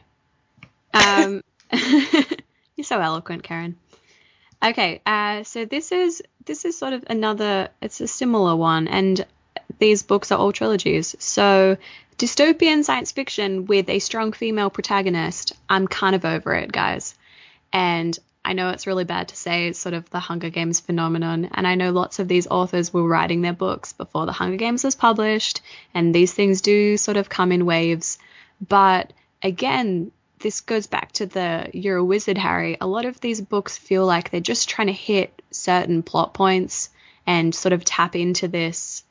Um, you're so eloquent, Karen. Okay, uh, so this is this is sort of another, it's a similar one, and these books are all trilogies. So dystopian science fiction with a strong female protagonist, I'm kind of over it, guys. And I know it's really bad to say, it's sort of the Hunger Games phenomenon, and I know lots of these authors were writing their books before the Hunger Games was published, and these things do sort of come in waves. But again, this goes back to the You're a Wizard, Harry. A lot of these books feel like they're just trying to hit certain plot points and sort of tap into this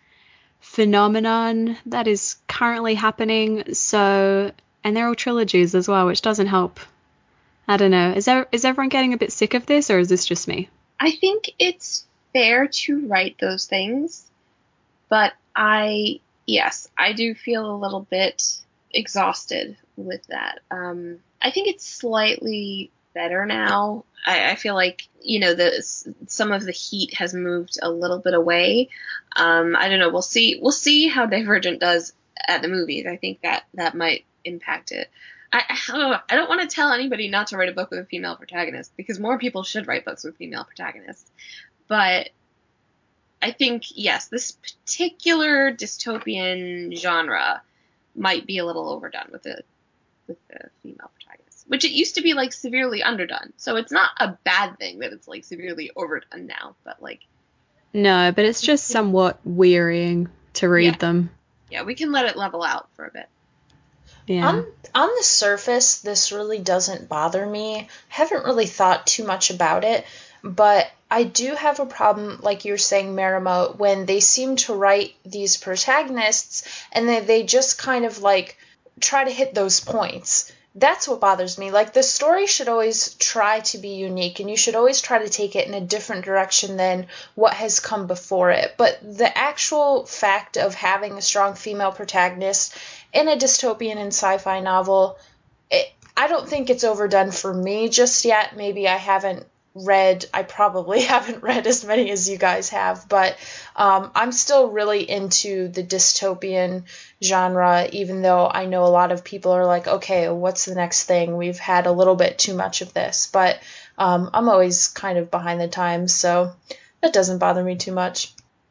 phenomenon that is currently happening. So, and they're all trilogies as well, which doesn't help. I don't know. Is there, is everyone getting a bit sick of this, or is this just me? I think it's fair to write those things, but I, yes, I do feel a little bit exhausted with that. Um, I think it's slightly better now. I, I feel like, you know, the some of the heat has moved a little bit away. Um, I don't know. We'll see. We'll see how Divergent does at the movies. I think that that might impact it. I, I don't know. I don't want to tell anybody not to write a book with a female protagonist, because more people should write books with female protagonists. But I think, yes, this particular dystopian genre might be a little overdone with the with the female protagonist, which it used to be like severely underdone. So it's not a bad thing that it's like severely overdone now, but like, no, but it's just somewhat wearying to read yeah. them. Yeah, we can let it level out for a bit. Yeah. On, on the surface, this really doesn't bother me. I haven't really thought too much about it, but I do have a problem, like you're saying, Marima, when they seem to write these protagonists and they, they just kind of like try to hit those points. That's what bothers me. Like, the story should always try to be unique, and you should always try to take it in a different direction than what has come before it. But the actual fact of having a strong female protagonist in a dystopian and sci-fi novel, it, I don't think it's overdone for me just yet. Maybe I haven't read, I probably haven't read as many as you guys have, but um, I'm still really into the dystopian genre, even though I know a lot of people are like, okay, what's the next thing? We've had a little bit too much of this, but um, I'm always kind of behind the times, so that doesn't bother me too much.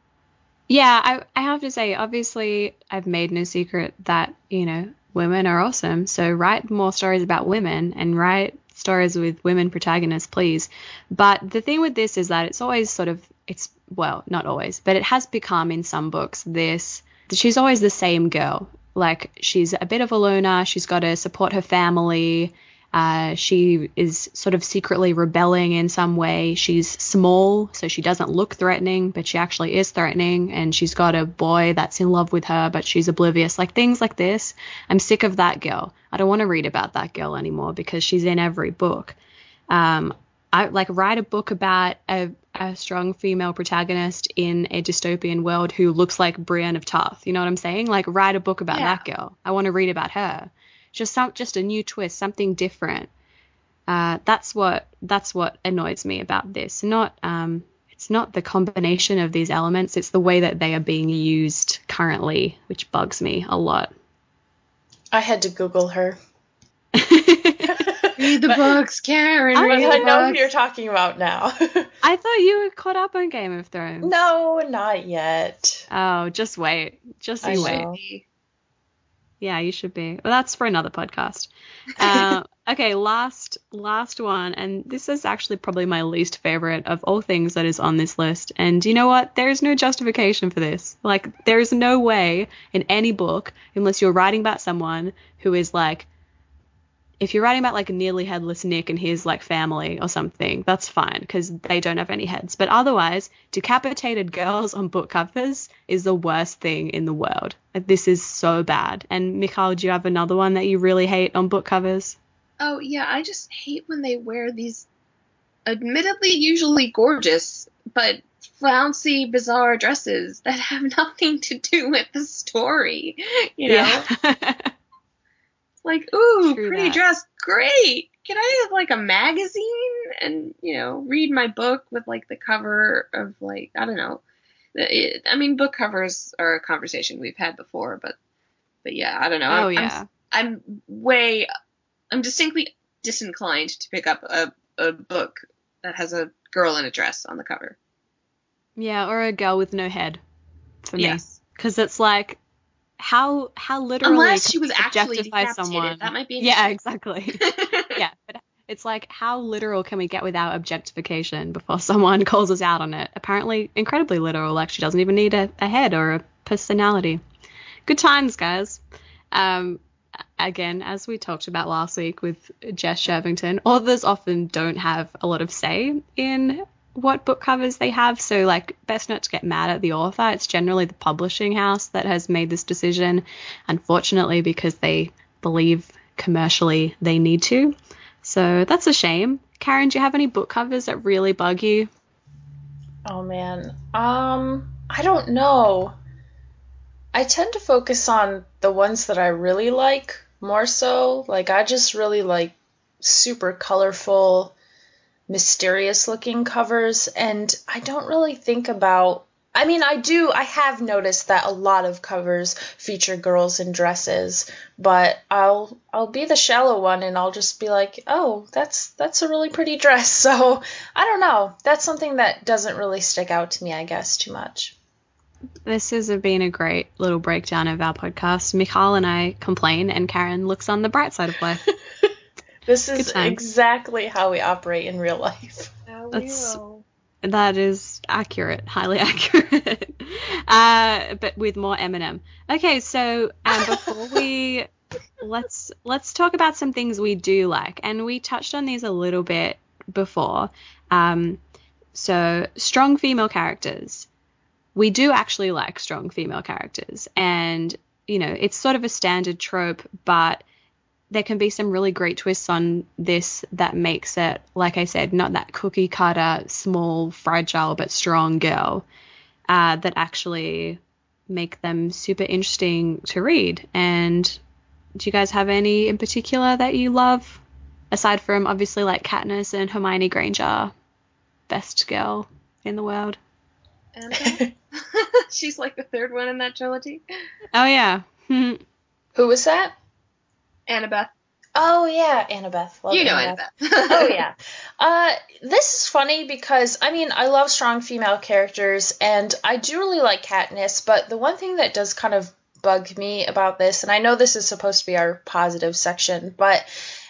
Yeah, I, I have to say, obviously, I've made no secret that, you know, women are awesome, so write more stories about women and write stories with women protagonists, please. But the thing with this is that it's always sort of, it's, well, not always, but it has become in some books this, she's always the same girl. Like, she's a bit of a loner, she's got to support her family, uh, she is sort of secretly rebelling in some way, she's small, so she doesn't look threatening, but she actually is threatening, and she's got a boy that's in love with her, but she's oblivious. Like, things like this, I'm sick of that girl. I don't want to read about that girl anymore because she's in every book. Um, I like write a book about a, a strong female protagonist in a dystopian world who looks like Brienne of Tarth. You know what I'm saying? Like, write a book about Yeah. that girl. I want to read about her. Just some, just a new twist, something different. Uh, that's what that's what annoys me about this. Not um, it's not the combination of these elements. It's the way that they are being used currently, which bugs me a lot. I had to Google her. Read the books, Karen. I, Read I the know books. who you're talking about now. I thought you were caught up on Game of Thrones. No, not yet. Oh, just wait. Just I you know. wait. Yeah, you should be. Well, that's for another podcast. Uh, Okay, last last one, and this is actually probably my least favorite of all things that is on this list. And you know what? There is no justification for this. Like, there is no way in any book, unless you're writing about someone who is like, if you're writing about like a nearly headless Nick and his like family or something, that's fine because they don't have any heads. But otherwise, decapitated girls on book covers is the worst thing in the world. Like, this is so bad. And Mikhail, do you have another one that you really hate on book covers? Oh, yeah, I just hate when they wear these admittedly usually gorgeous, but flouncy, bizarre dresses that have nothing to do with the story, you know? Yeah. Like, ooh, True pretty that. dress, great! Can I have, like, a magazine and, you know, read my book with, like, the cover of, like, I don't know. It, I mean, book covers are a conversation we've had before, but, but yeah, I don't know. Oh, I'm, yeah. I'm, I'm way... I'm distinctly disinclined to pick up a, a book that has a girl in a dress on the cover. Yeah, or a girl with no head for me. Yes. Because it's like, how how literally Unless can she was we actually objectify decapitated. someone? That might be an Yeah, issue. exactly. Yeah, but it's like, how literal can we get without objectification before someone calls us out on it? Apparently incredibly literal, like she doesn't even need a, a head or a personality. Good times, guys. Um, again, as we talked about last week with Jess Shervington, authors often don't have a lot of say in what book covers they have, so like, best not to get mad at the author. It's generally the publishing house that has made this decision, unfortunately, because they believe commercially they need to. So that's a shame. Karen, do you have any book covers that really bug you? Oh man. Um, I don't know. I tend to focus on the ones that I really like more so. Like, I just really like super colorful, mysterious looking covers, and I don't really think about, I mean, I do, I have noticed that a lot of covers feature girls in dresses, but I'll I'll be the shallow one and I'll just be like, oh, that's that's a really pretty dress. So I don't know. That's something that doesn't really stick out to me, I guess, too much. This has been a great little breakdown of our podcast. Mikhail and I complain, and Karen looks on the bright side of life. This is Good times. exactly how we operate in real life. Oh, we That's- will. That is accurate, highly accurate. uh, but with more Eminem. Okay, so um, before we let's let's talk about some things we do like, and we touched on these a little bit before. Um, so strong female characters. We do actually like strong female characters, and you know, it's sort of a standard trope, but there can be some really great twists on this that makes it, like I said, not that cookie cutter, small, fragile, but strong girl, uh, that actually make them super interesting to read. And do you guys have any in particular that you love? Aside from obviously like Katniss and Hermione Granger, best girl in the world. Annabelle? She's like the third one in that trilogy. Oh yeah. Who was that? Annabeth. Oh yeah, Annabeth. Love You know Annabeth. Annabeth. Oh yeah. Uh, this is funny because I mean I love strong female characters and I do really like Katniss, but the one thing that does kind of bug me about this, and I know this is supposed to be our positive section, but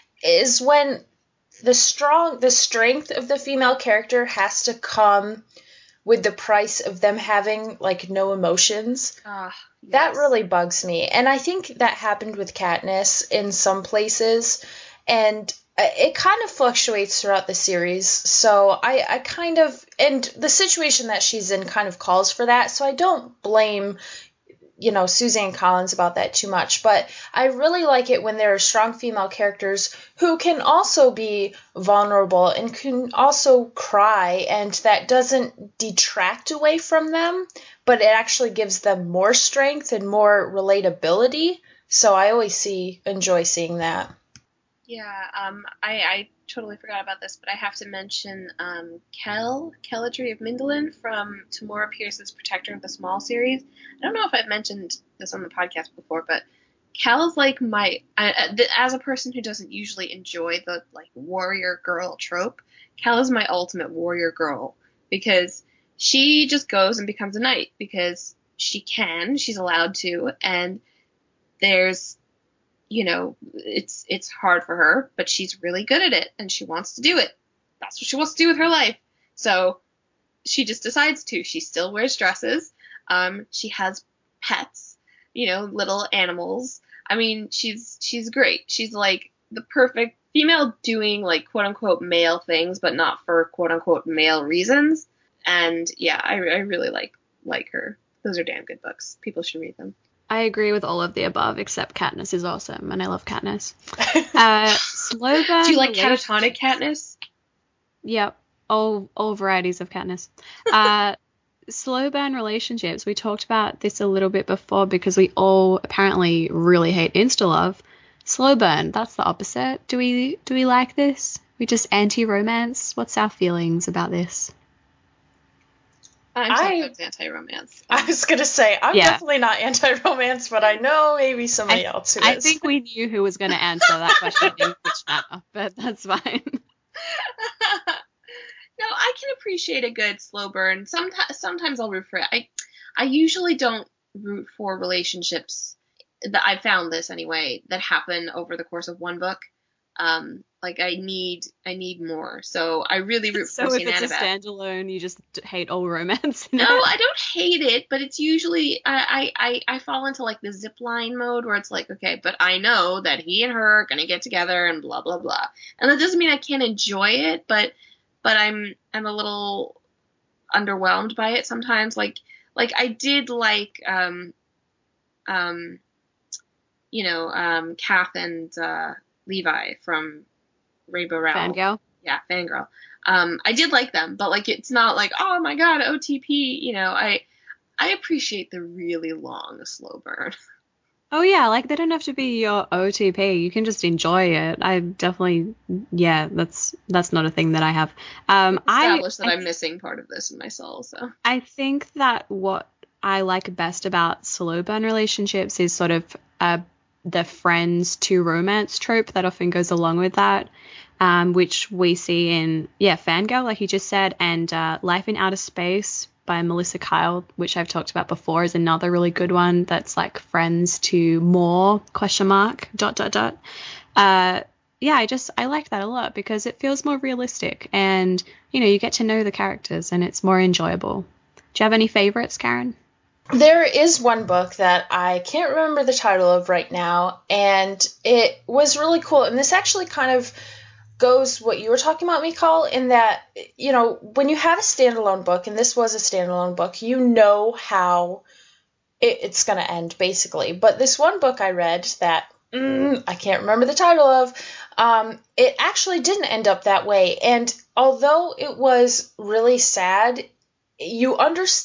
is when the strong the strength of the female character has to come with the price of them having like no emotions. Ah, That yes. really bugs me. And I think that happened with Katniss in some places. And it kind of fluctuates throughout the series. So I, I kind of, and the situation that she's in kind of calls for that. So I don't blame, you know, Suzanne Collins about that too much. But I really like it when there are strong female characters who can also be vulnerable and can also cry, and that doesn't detract away from them, but it actually gives them more strength and more relatability. So I always see enjoy seeing that. Yeah, um, I, I totally forgot about this, but I have to mention um, Kel, Kelladry of Mindolin from Tamora Pierce's Protector of the Small series. I don't know if I've mentioned this on the podcast before, but Kel is like my, I, as a person who doesn't usually enjoy the like warrior girl trope, Kel is my ultimate warrior girl because she just goes and becomes a knight because she can, she's allowed to, and there's you know, it's it's hard for her, but she's really good at it, and she wants to do it. That's what she wants to do with her life. So she just decides to. She still wears dresses. Um, she has pets, you know, little animals. I mean, she's she's great. She's like the perfect female doing like quote unquote male things, but not for quote unquote male reasons. And yeah, I, I really like like her. Those are damn good books. People should read them. I agree with all of the above, except Katniss is awesome, and I love Katniss. Uh, slow burn. Do you like relationship- catatonic Katniss? Yep, all all varieties of Katniss. Uh, slow burn relationships. We talked about this a little bit before because we all apparently really hate insta-love. Slow burn, that's the opposite. Do we do we like this? We just anti-romance? What's our feelings about this? I'm I- sometimes anti-romance. I was gonna say I'm Yeah. definitely not anti-romance, but I know maybe somebody else who I is. think we knew who was going to answer that question in which manner, but that's fine. No, I can appreciate a good slow burn. Sometimes, sometimes I'll root for it. I, I usually don't root for relationships that I found this anyway that happen over the course of one book. Um, like I need, I need more. So I really root So for if it's a Annabeth. standalone, you just d- hate all romance? in No, it? I don't hate it, but it's usually I, I, I, I fall into like the zip line mode where it's like, okay, but I know that he and her are gonna get together and blah blah blah. And that doesn't mean I can't enjoy it, but but I'm I'm a little underwhelmed by it sometimes. Like like I did like um um you know, um Kath and uh Levi from Rainbow Rowell. Fangirl? Yeah, Fangirl. Um, I did like them, but like it's not like, oh my god, O T P. You know, I I appreciate the really long slow burn. Oh yeah, like they don't have to be your O T P. You can just enjoy it. I definitely, yeah, that's that's not a thing that I have. Um, I Established that I, I'm missing part of this in my soul. So I think that what I like best about slow burn relationships is sort of uh, the friends to romance trope that often goes along with that, um, which we see in, yeah, Fangirl, like you just said, and uh, Life in Outer Space by Melissa Kyle, which I've talked about before, is another really good one that's like friends to more, question mark, dot, dot, dot. Uh, yeah, I just, I like that a lot because it feels more realistic and, you know, you get to know the characters and it's more enjoyable. Do you have any favorites, Karen? There is one book that I can't remember the title of right now, and it was really cool. And this actually kind of goes what you were talking about, Mikal, in that, you know, when you have a standalone book, and this was a standalone book, you know how it, it's going to end, basically. But this one book I read that mm, I can't remember the title of, um, it actually didn't end up that way. And although it was really sad, you understood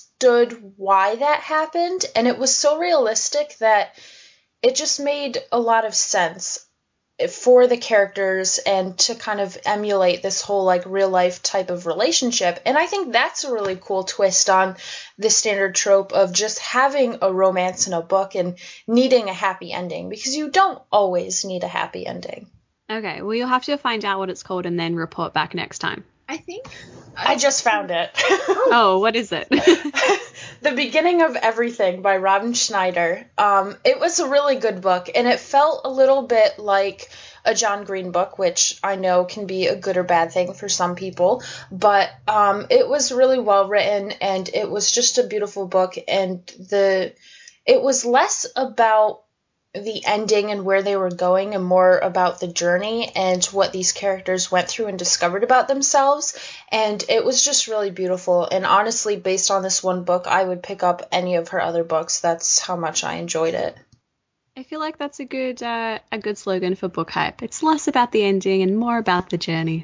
why that happened, and it was so realistic that it just made a lot of sense for the characters and to kind of emulate this whole like real life type of relationship. And I think that's a really cool twist on the standard trope of just having a romance in a book and needing a happy ending, because you don't always need a happy ending. Okay, well, you'll have to find out what it's called and then report back next time. I think I just found it. Oh, what is it? The Beginning of Everything by Robin Schneider. Um, it was a really good book, and it felt a little bit like a John Green book, which I know can be a good or bad thing for some people, but um, it was really well written, and it was just a beautiful book, and the it was less about the ending and where they were going and more about the journey and what these characters went through and discovered about themselves. And it was just really beautiful. And honestly, based on this one book, I would pick up any of her other books. That's how much I enjoyed it. I feel like that's a good uh, a good slogan for book hype. It's less about the ending and more about the journey.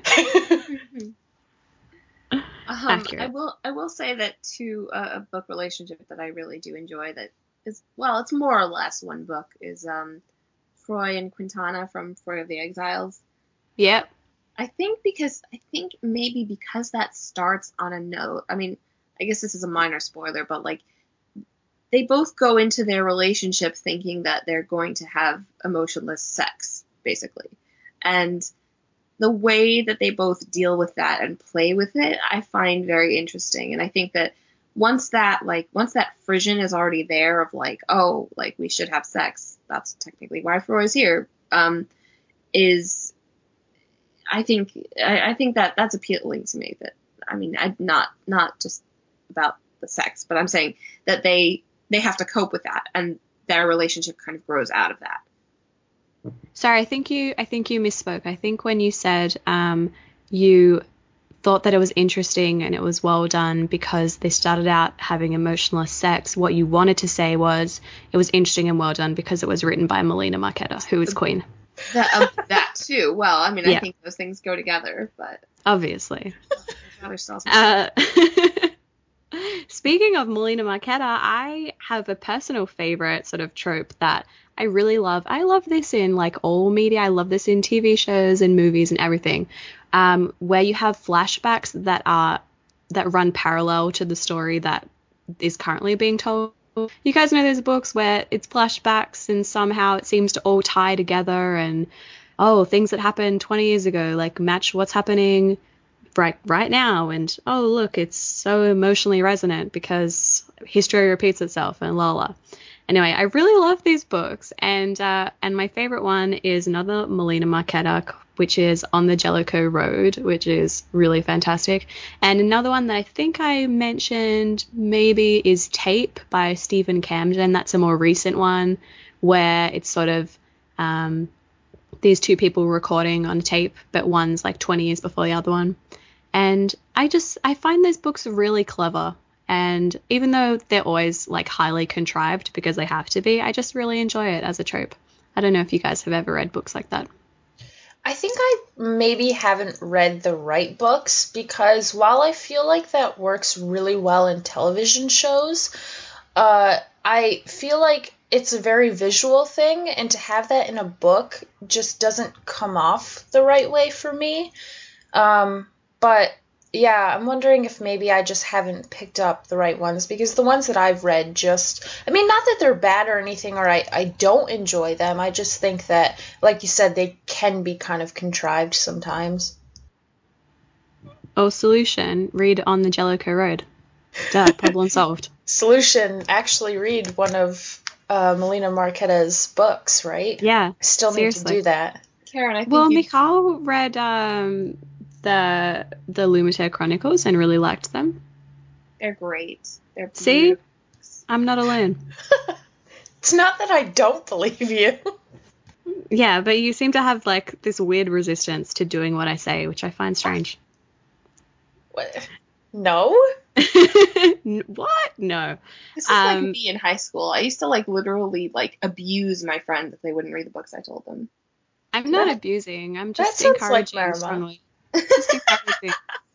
um, Accurate. I will I will say that to a, a book relationship that I really do enjoy that is, well, it's more or less one book, is um, Froy and Quintana from Froy of the Exiles. Yep. I think because, I think maybe because that starts on a note, I mean, I guess this is a minor spoiler, but like, they both go into their relationship thinking that they're going to have emotionless sex, basically. And the way that they both deal with that and play with it, I find very interesting. And I think that once that, like, once that frisson is already there of like, oh, like, we should have sex, that's technically why Froy's here, um, is, I think, I, I think that that's appealing to me. That I mean, I, not not just about the sex, but I'm saying that they they have to cope with that, and their relationship kind of grows out of that. Sorry, I think you I think you misspoke. I think when you said um, you thought that it was interesting and it was well done because they started out having emotionless sex, what you wanted to say was it was interesting and well done because it was written by Melina Marchetta, who is Queen. That, um, that too. Well, I mean, Yeah. I think those things go together, but Obviously. other stuff. Uh, speaking of Melina Marchetta, I have a personal favorite sort of trope that I really love. I love this in like all media. I love this in T V shows and movies and everything, um, where you have flashbacks that are that run parallel to the story that is currently being told. You guys know those books where it's flashbacks and somehow it seems to all tie together and oh, things that happened twenty years ago like match what's happening right right now, and oh look, it's so emotionally resonant because history repeats itself and la la. Anyway, I really love these books, and uh, and my favorite one is another Melina Marchetta, which is On the Jellicoe Road, which is really fantastic. And another one that I think I mentioned maybe is Tape by Stephen Camden. That's a more recent one where it's sort of um, these two people recording on tape, but one's like twenty years before the other one. And I just, I find those books really clever. And even though they're always like highly contrived because they have to be, I just really enjoy it as a trope. I don't know if you guys have ever read books like that. I think I maybe haven't read the right books because while I feel like that works really well in television shows, uh, I feel like it's a very visual thing, and to have that in a book just doesn't come off the right way for me. Um, but yeah, I'm wondering if maybe I just haven't picked up the right ones because the ones that I've read just, I mean, not that they're bad or anything or I, I don't enjoy them. I just think that, like you said, they can be kind of contrived sometimes. Oh, solution, read On the Jellicoe Road. Duh, problem solved. Solution, actually read one of uh, Melina Marchetta's books, right? Yeah, I still need seriously. to do that. Karen, I think Well, you, Mikhail read um, the the Lumiter Chronicles and really liked them. they're great. They're See? beautiful. I'm not alone. It's not that I don't believe you. Yeah, but you seem to have like this weird resistance to doing what I say, which I find strange. What? No? N- what? No. This is like Um, me in high school. I used to like literally like abuse my friends if they wouldn't read the books I told them. I'm not That- abusing. I'm that just sounds like encouraging Marma. strongly. Just encouraging.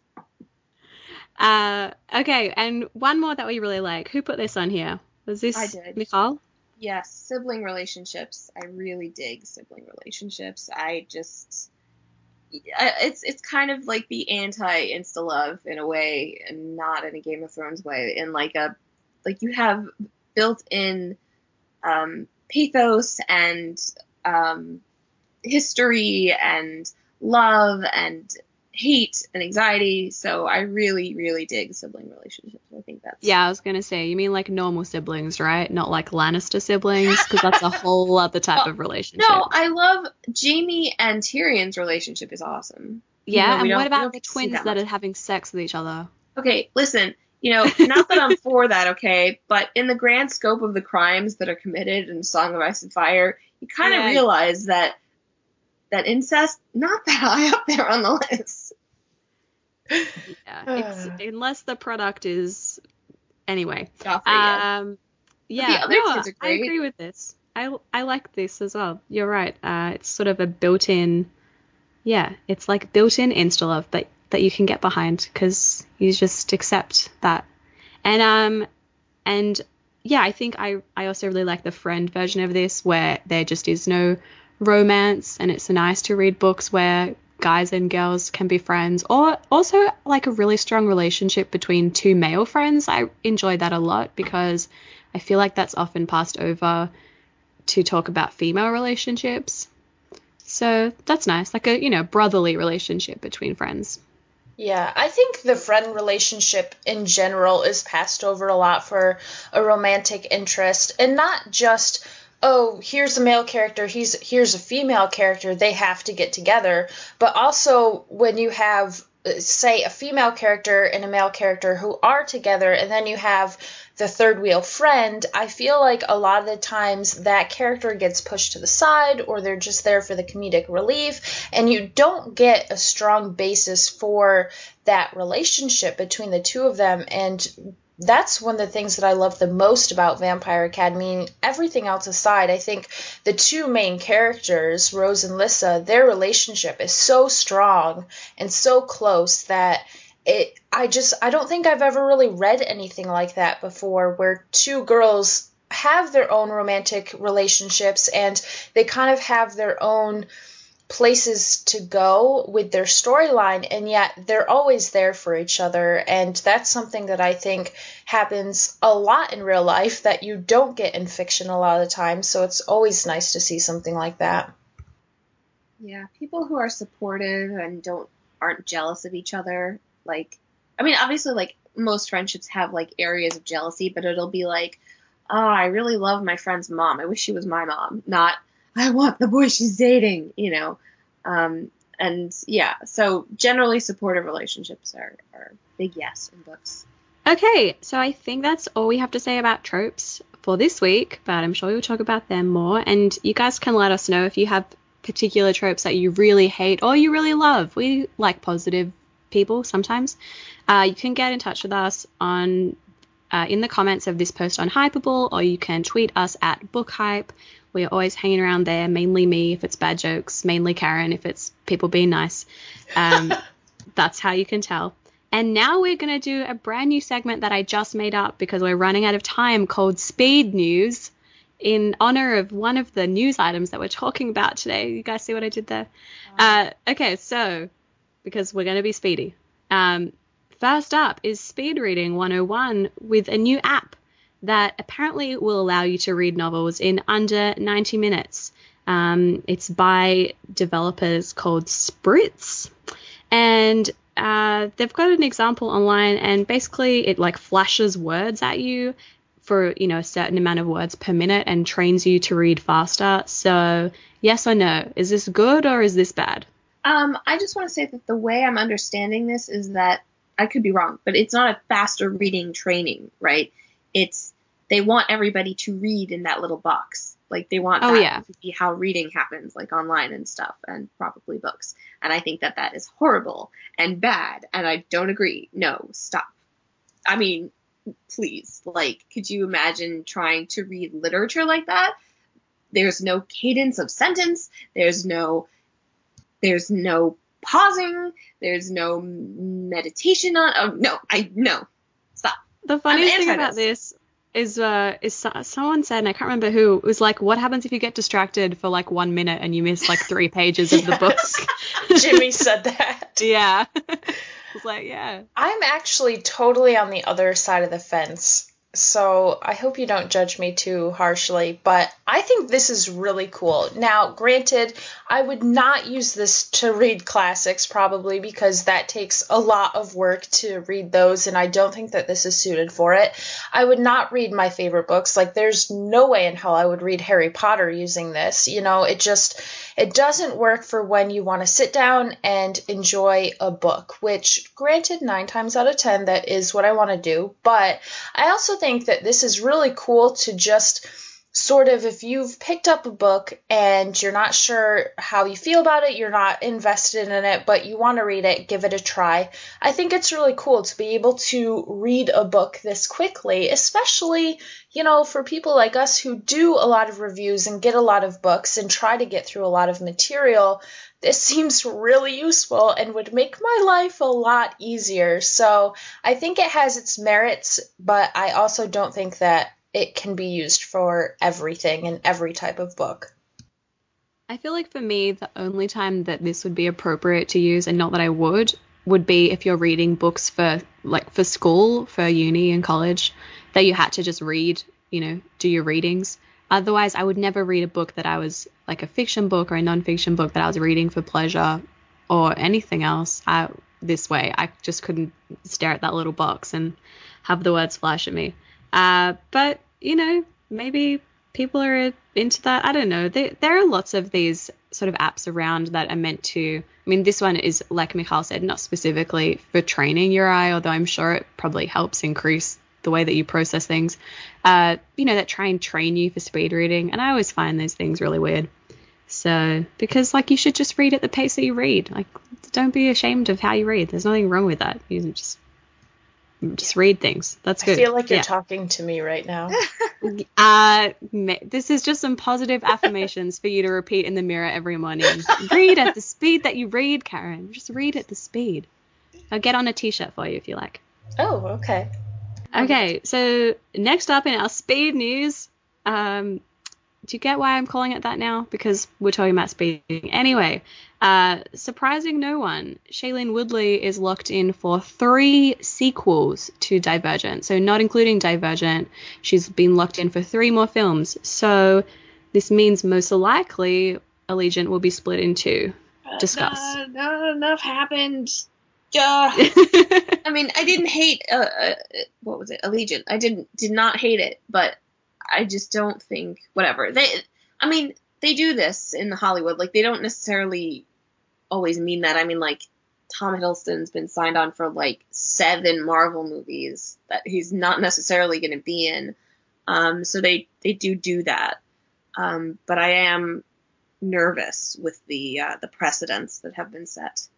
uh, okay, and one more that we really like. Who put this on here? Was this I did. Mikhail? Yes, sibling relationships. I really dig sibling relationships. I just, I- it's it's kind of like the anti insta love in a way, and not in a Game of Thrones way. In like a, like you have built in um, pathos and um, history and love and hate and anxiety. So I really, really dig sibling relationships. I think that's Yeah, I was gonna say, you mean like normal siblings, right? Not like Lannister siblings, because that's a whole other type of relationship. No, I love Jaime and Tyrion's relationship is awesome. yeah, you know, we and don't- what we about don't the get to see twins that that much. are having sex with each other? Okay, listen, you know, not that I'm for that, okay, but in the grand scope of the crimes that are committed in Song of Ice and Fire, you kind of Yeah. realize that that incest not that high up there on the list. Yeah, it's unless the product is anyway. Joffrey, yeah. Um, yeah, other no, kids are I great. agree with this. I I like this as well. You're right. Uh, it's sort of a built-in, yeah, it's like built-in insta love, but that you can get behind because you just accept that. And um, and yeah, I think I I also really like the friend version of this where there just is no romance, and it's nice to read books where guys and girls can be friends, or also like a really strong relationship between two male friends. I enjoy that a lot because I feel like that's often passed over to talk about female relationships. So that's nice, like a, you know, brotherly relationship between friends. Yeah, I think the friend relationship in general is passed over a lot for a romantic interest, and not just oh, here's a male character, he's here's a female character, they have to get together. But also when you have, say, a female character and a male character who are together, and then you have the third wheel friend, I feel like a lot of the times that character gets pushed to the side, or they're just there for the comedic relief, and you don't get a strong basis for that relationship between the two of them. And that's one of the things that I love the most about Vampire Academy. Everything else aside, I think the two main characters, Rose and Lissa, their relationship is so strong and so close that it I just I don't think I've ever really read anything like that before, where two girls have their own romantic relationships and they kind of have their own places to go with their storyline, and yet they're always there for each other. And that's something that I think happens a lot in real life that you don't get in fiction a lot of the time. So it's always nice to see something like that. Yeah, people who are supportive and don't aren't jealous of each other. Like, I mean, obviously, like, most friendships have, like, areas of jealousy, but it'll be like, oh, I really love my friend's mom. I wish she was my mom. Not, I want the boy she's dating, you know. Um, and, yeah, so generally supportive relationships are, are big yes in books. Okay, so I think that's all we have to say about tropes for this week, but I'm sure we'll talk about them more. And you guys can let us know if you have particular tropes that you really hate or you really love. We like positive people sometimes. Uh, you can get in touch with us on uh, in the comments of this post on Hypable, or you can tweet us at Book Hype. We're always hanging around there, mainly me if it's bad jokes, mainly Karen if it's people being nice. Um, that's how you can tell. And now we're going to do a brand new segment that I just made up because we're running out of time, called Speed News, in honor of one of the news items that we're talking about today. You guys see what I did there? Uh, okay, so because we're going to be speedy. Um, first up is Speed Reading one oh one with a new app that apparently will allow you to read novels in under ninety minutes. Um, it's by developers called Spritz, and uh, they've got an example online, and basically it like flashes words at you for, you know, a certain amount of words per minute and trains you to read faster. So yes or no, is this good or is this bad? Um, I just want to say that the way I'm understanding this is that, I could be wrong, but it's not a faster reading training, right? It's, they want everybody to read in that little box. Like, they want oh, that yeah. to be how reading happens, like online and stuff, and probably books. And I think that that is horrible and bad, and I don't agree. No, stop. I mean, please, like, could you imagine trying to read literature like that? There's no cadence of sentence. There's no, there's no pausing. There's no meditation on, oh, no, I, no, stop. The funniest thing about this is, uh, is so, someone said, and I can't remember who, it was like, what happens if you get distracted for like one minute and you miss like three pages of the book? Jimmy said that. Yeah. I was like, yeah. I'm actually totally on the other side of the fence, so I hope you don't judge me too harshly, but I think this is really cool. Now, granted, I would not use this to read classics probably, because that takes a lot of work to read those, and I don't think that this is suited for it. I would not read my favorite books. Like, there's no way in hell I would read Harry Potter using this. You know, it just, it doesn't work for when you want to sit down and enjoy a book, which, granted, nine times out of ten, that is what I want to do. But I also think that this is really cool to just sort of, if you've picked up a book and you're not sure how you feel about it, you're not invested in it, but you want to read it, give it a try. I think it's really cool to be able to read a book this quickly, especially, you know, for people like us who do a lot of reviews and get a lot of books and try to get through a lot of material. This seems really useful and would make my life a lot easier. So I think it has its merits, but I also don't think that it can be used for everything and every type of book. I feel like for me, the only time that this would be appropriate to use, and not that I would, would be if you're reading books for, like, for school, for uni and college, that you had to just read, you know, do your readings. Otherwise, I would never read a book that I was, like a fiction book or a non-fiction book that I was reading for pleasure or anything else I, this way. I just couldn't stare at that little box and have the words flash at me. Uh, but, you know, maybe people are into that. I don't know. There, there are lots of these sort of apps around that are meant to, I mean, this one is, like Michal said, not specifically for training your eye, although I'm sure it probably helps increase the way that you process things, uh, you know, that try and train you for speed reading. And I always find those things really weird. So, because, like, you should just read at the pace that you read. Like, don't be ashamed of how you read. There's nothing wrong with that. You just just read things. That's good. I feel like you're yeah. talking to me right now. uh, this is just some positive affirmations for you to repeat in the mirror every morning. Read at the speed that you read, Karen. Just read at the speed. I'll get on a t-shirt for you if you like. Oh, okay. Okay, so next up in our speed news, um, do you get why I'm calling it that now? Because we're talking about speeding. Anyway, uh, surprising no one, Shailene Woodley is locked in for three sequels to Divergent. So not including Divergent, she's been locked in for three more films. So this means most likely Allegiant will be split in two. Discuss. Uh, not enough happened. Uh, I mean, I didn't hate, uh, uh, what was it, Allegiant. I didn't, did not hate it, but I just don't think, whatever. They, I mean, they do this in Hollywood. Like, they don't necessarily always mean that. I mean, like, Tom Hiddleston's been signed on for, like, seven Marvel movies that he's not necessarily going to be in. Um, so they, they do do that. Um, but I am nervous with the, uh, the precedents that have been set.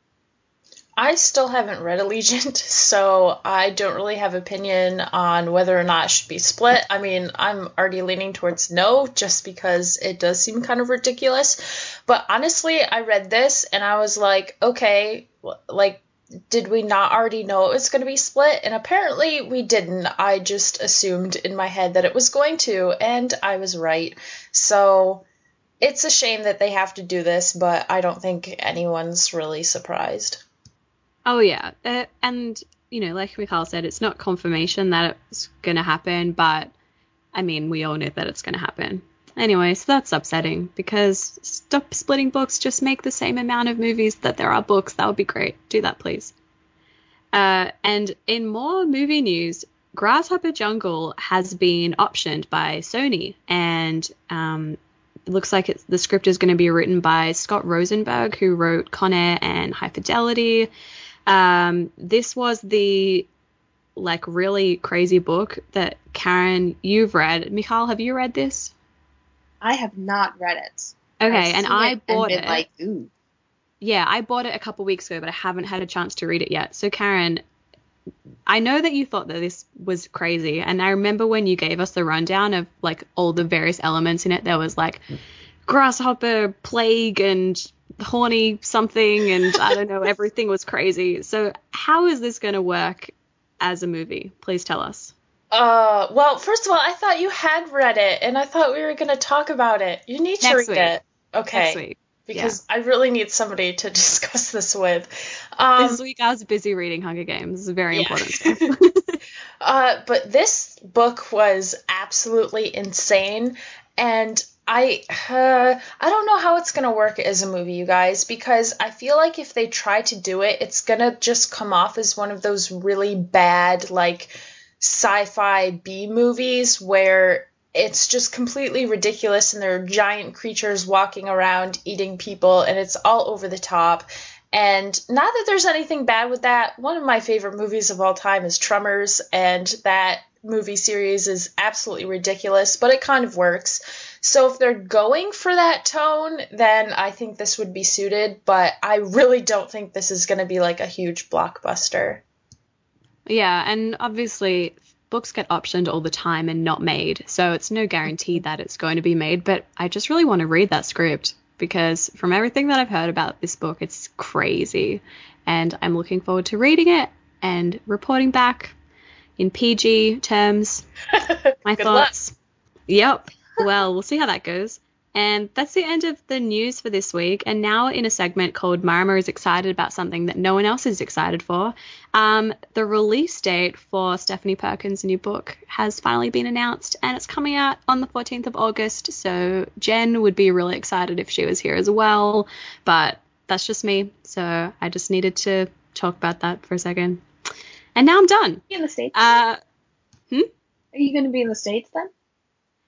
I still haven't read Allegiant, so I don't really have opinion on whether or not it should be split. I mean, I'm already leaning towards no, just because it does seem kind of ridiculous. But honestly, I read this and I was like, okay, like, did we not already know it was going to be split? And apparently we didn't. I just assumed in my head that it was going to, and I was right. So it's a shame that they have to do this, but I don't think anyone's really surprised. Oh, yeah. Uh, and, you know, like Michal said, it's not confirmation that it's going to happen, but, I mean, we all know that it's going to happen. Anyway, so that's upsetting, because stop splitting books, just make the same amount of movies that there are books. That would be great. Do that, please. Uh, and in more movie news, Grasshopper Jungle has been optioned by Sony, and um, it looks like it's, the script is going to be written by Scott Rosenberg, who wrote Con Air and High Fidelity. Um, this was the, like, really crazy book that, Karen, you've read. Michal, have you read this? I have not read it. Okay, I've and seen I it bought and been it. Like, ooh. Yeah, I bought it a couple weeks ago, but I haven't had a chance to read it yet. So, Karen, I know that you thought that this was crazy, and I remember when you gave us the rundown of, like, all the various elements in it. There was, like, grasshopper, plague, and horny something, and I don't know, everything was crazy. So how is this going to work as a movie? Please tell us. Uh, well, first of all, I thought you had read it, and I thought we were going to talk about it. You need to Next read week. it. Okay. Next week. Because yeah. I really need somebody to discuss this with. Um, this week I was busy reading Hunger Games. It's very yeah. important stuff. uh, but this book was absolutely insane, and I uh, I don't know how it's going to work as a movie, you guys, because I feel like if they try to do it, it's going to just come off as one of those really bad, like, sci-fi B movies where it's just completely ridiculous and there are giant creatures walking around eating people and it's all over the top. And not that there's anything bad with that. One of my favorite movies of all time is Tremors, and that movie series is absolutely ridiculous, but it kind of works. So if they're going for that tone, then I think this would be suited, but I really don't think this is going to be like a huge blockbuster. Yeah, and obviously books get optioned all the time and not made, so it's no guarantee that it's going to be made, but I just really want to read that script, because from everything that I've heard about this book, it's crazy, and I'm looking forward to reading it and reporting back in P G terms my Good thoughts. Luck. Yep. Well, we'll see how that goes. And that's the end of the news for this week. And now in a segment called Marama is excited about something that no one else is excited for. Um, the release date for Stephanie Perkins' new book has finally been announced, and it's coming out on the fourteenth of August. So Jen would be really excited if she was here as well. But that's just me. So I just needed to talk about that for a second. And now I'm done. Are you in the States? Uh, hmm? Are you going to be in the States then?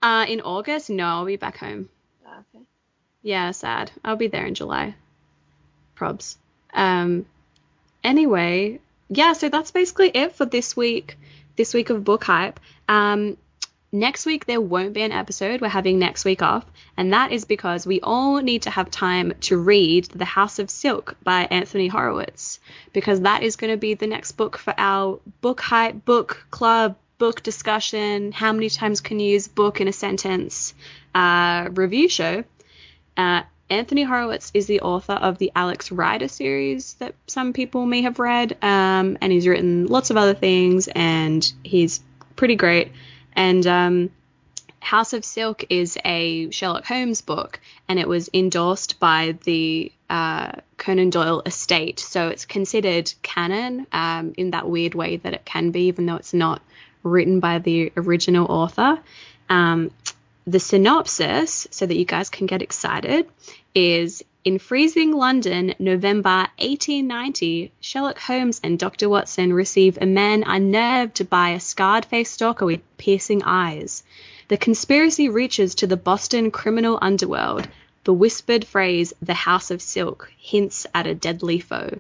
Uh, in August? No, I'll be back home. Okay. Yeah, sad. I'll be there in July. Probs. Um, anyway, yeah, so that's basically it for this week, this week of Book Hype. Um, next week there won't be an episode. We're having next week off, and that is because we all need to have time to read The House of Silk by Anthony Horowitz, because that is going to be the next book for our Book Hype, book club, book discussion, how many times can you use book in a sentence uh, review show. Uh, Anthony Horowitz is the author of the Alex Rider series that some people may have read, um, and he's written lots of other things, and he's pretty great. And um, House of Silk is a Sherlock Holmes book, and it was endorsed by the uh, Conan Doyle estate, so it's considered canon um, in that weird way that it can be, even though it's not written by the original author. Um, the synopsis, so that you guys can get excited, is: in freezing London, November eighteen ninety, Sherlock Holmes and Doctor Watson receive a man unnerved by a scarred-faced stalker with piercing eyes. The conspiracy reaches to the Boston criminal underworld. The whispered phrase, "the House of Silk," hints at a deadly foe.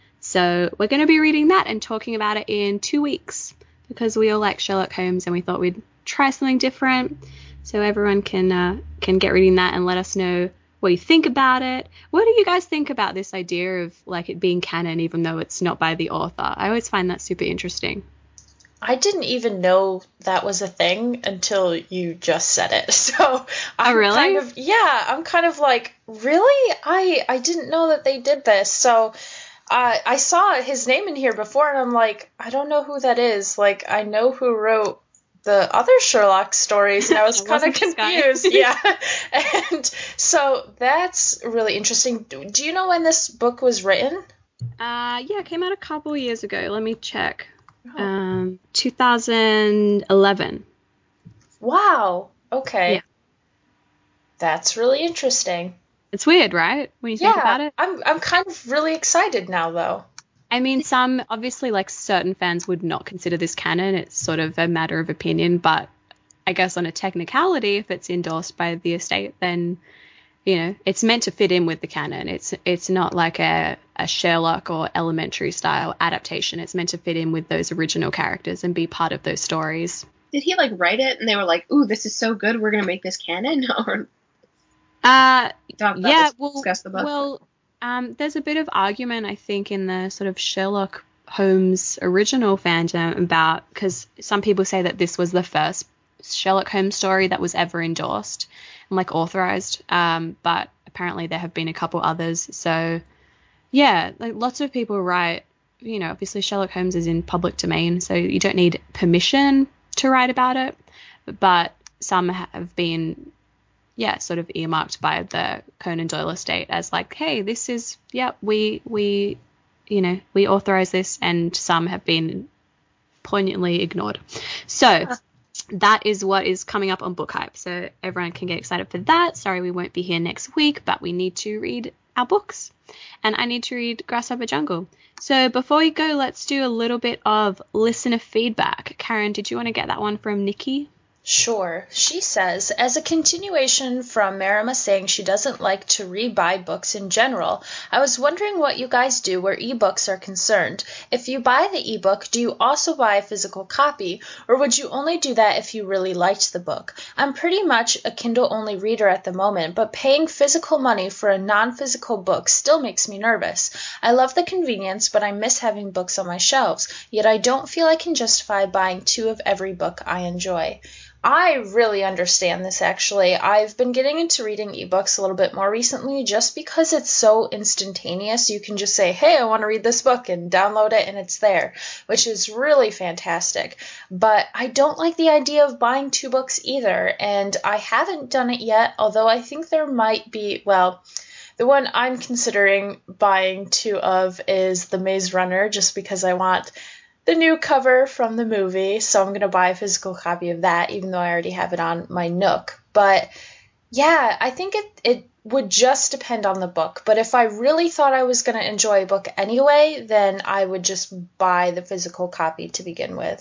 So we're going to be reading that and talking about it in two weeks because we all like Sherlock Holmes and we thought we'd try something different. So everyone can uh, can get reading that and let us know what you think about it. What do you guys think about this idea of like it being canon even though it's not by the author? I always find that super interesting. I didn't even know that was a thing until you just said it. So I'm oh, really? kind of yeah, I'm kind of like, really? I I didn't know that they did this. So uh, I saw his name in here before and I'm like, I don't know who that is. Like, I know who wrote the other Sherlock stories, and I was kind of confused. Yeah. And so that's really interesting. Do, do you know when this book was written? Uh, yeah, it came out a couple years ago. Let me check. Oh. Um, two thousand eleven. Wow. Okay. Yeah. That's really interesting. It's weird, right? When you think yeah, about it. I'm I'm kind of really excited now, though. I mean, some, obviously, like, certain fans would not consider this canon. It's sort of a matter of opinion, but I guess on a technicality, if it's endorsed by the estate, then, you know, it's meant to fit in with the canon. It's it's not like a, a Sherlock or Elementary style adaptation. It's meant to fit in with those original characters and be part of those stories. Did he, like, write it and they were like, ooh, this is so good, we're going to make this canon? Or uh, talk about yeah, this, well, discuss the book? Well, Um, there's a bit of argument, I think, in the sort of Sherlock Holmes original fandom about, because some people say that this was the first Sherlock Holmes story that was ever endorsed and like authorized, um, but apparently there have been a couple others. So yeah, like lots of people write, you know, obviously Sherlock Holmes is in public domain, so you don't need permission to write about it, but some have been yeah, sort of earmarked by the Conan Doyle estate as like, hey, this is, yeah, we, we, you know, we authorize this, and some have been poignantly ignored. So that is what is coming up on Book Hype. So everyone can get excited for that. Sorry, we won't be here next week, but we need to read our books. And I need to read Grasshopper Jungle. So before we go, let's do a little bit of listener feedback. Karen, did you want to get that one from Nikki? Sure. She says, as a continuation from Marima saying she doesn't like to re-buy books in general, I was wondering what you guys do where ebooks are concerned. If you buy the ebook, do you also buy a physical copy, or would you only do that if you really liked the book? I'm pretty much a Kindle-only reader at the moment, but paying physical money for a non-physical book still makes me nervous. I love the convenience, but I miss having books on my shelves, yet I don't feel I can justify buying two of every book I enjoy. I really understand this, actually. I've been getting into reading ebooks a little bit more recently just because it's so instantaneous. You can just say, hey, I want to read this book, and download it, and it's there, which is really fantastic. But I don't like the idea of buying two books either, and I haven't done it yet, although I think there might be, well, the one I'm considering buying two of is The Maze Runner, just because I want the new cover from the movie, so I'm going to buy a physical copy of that, even though I already have it on my Nook. But yeah, I think it, it would just depend on the book. But if I really thought I was going to enjoy a book anyway, then I would just buy the physical copy to begin with.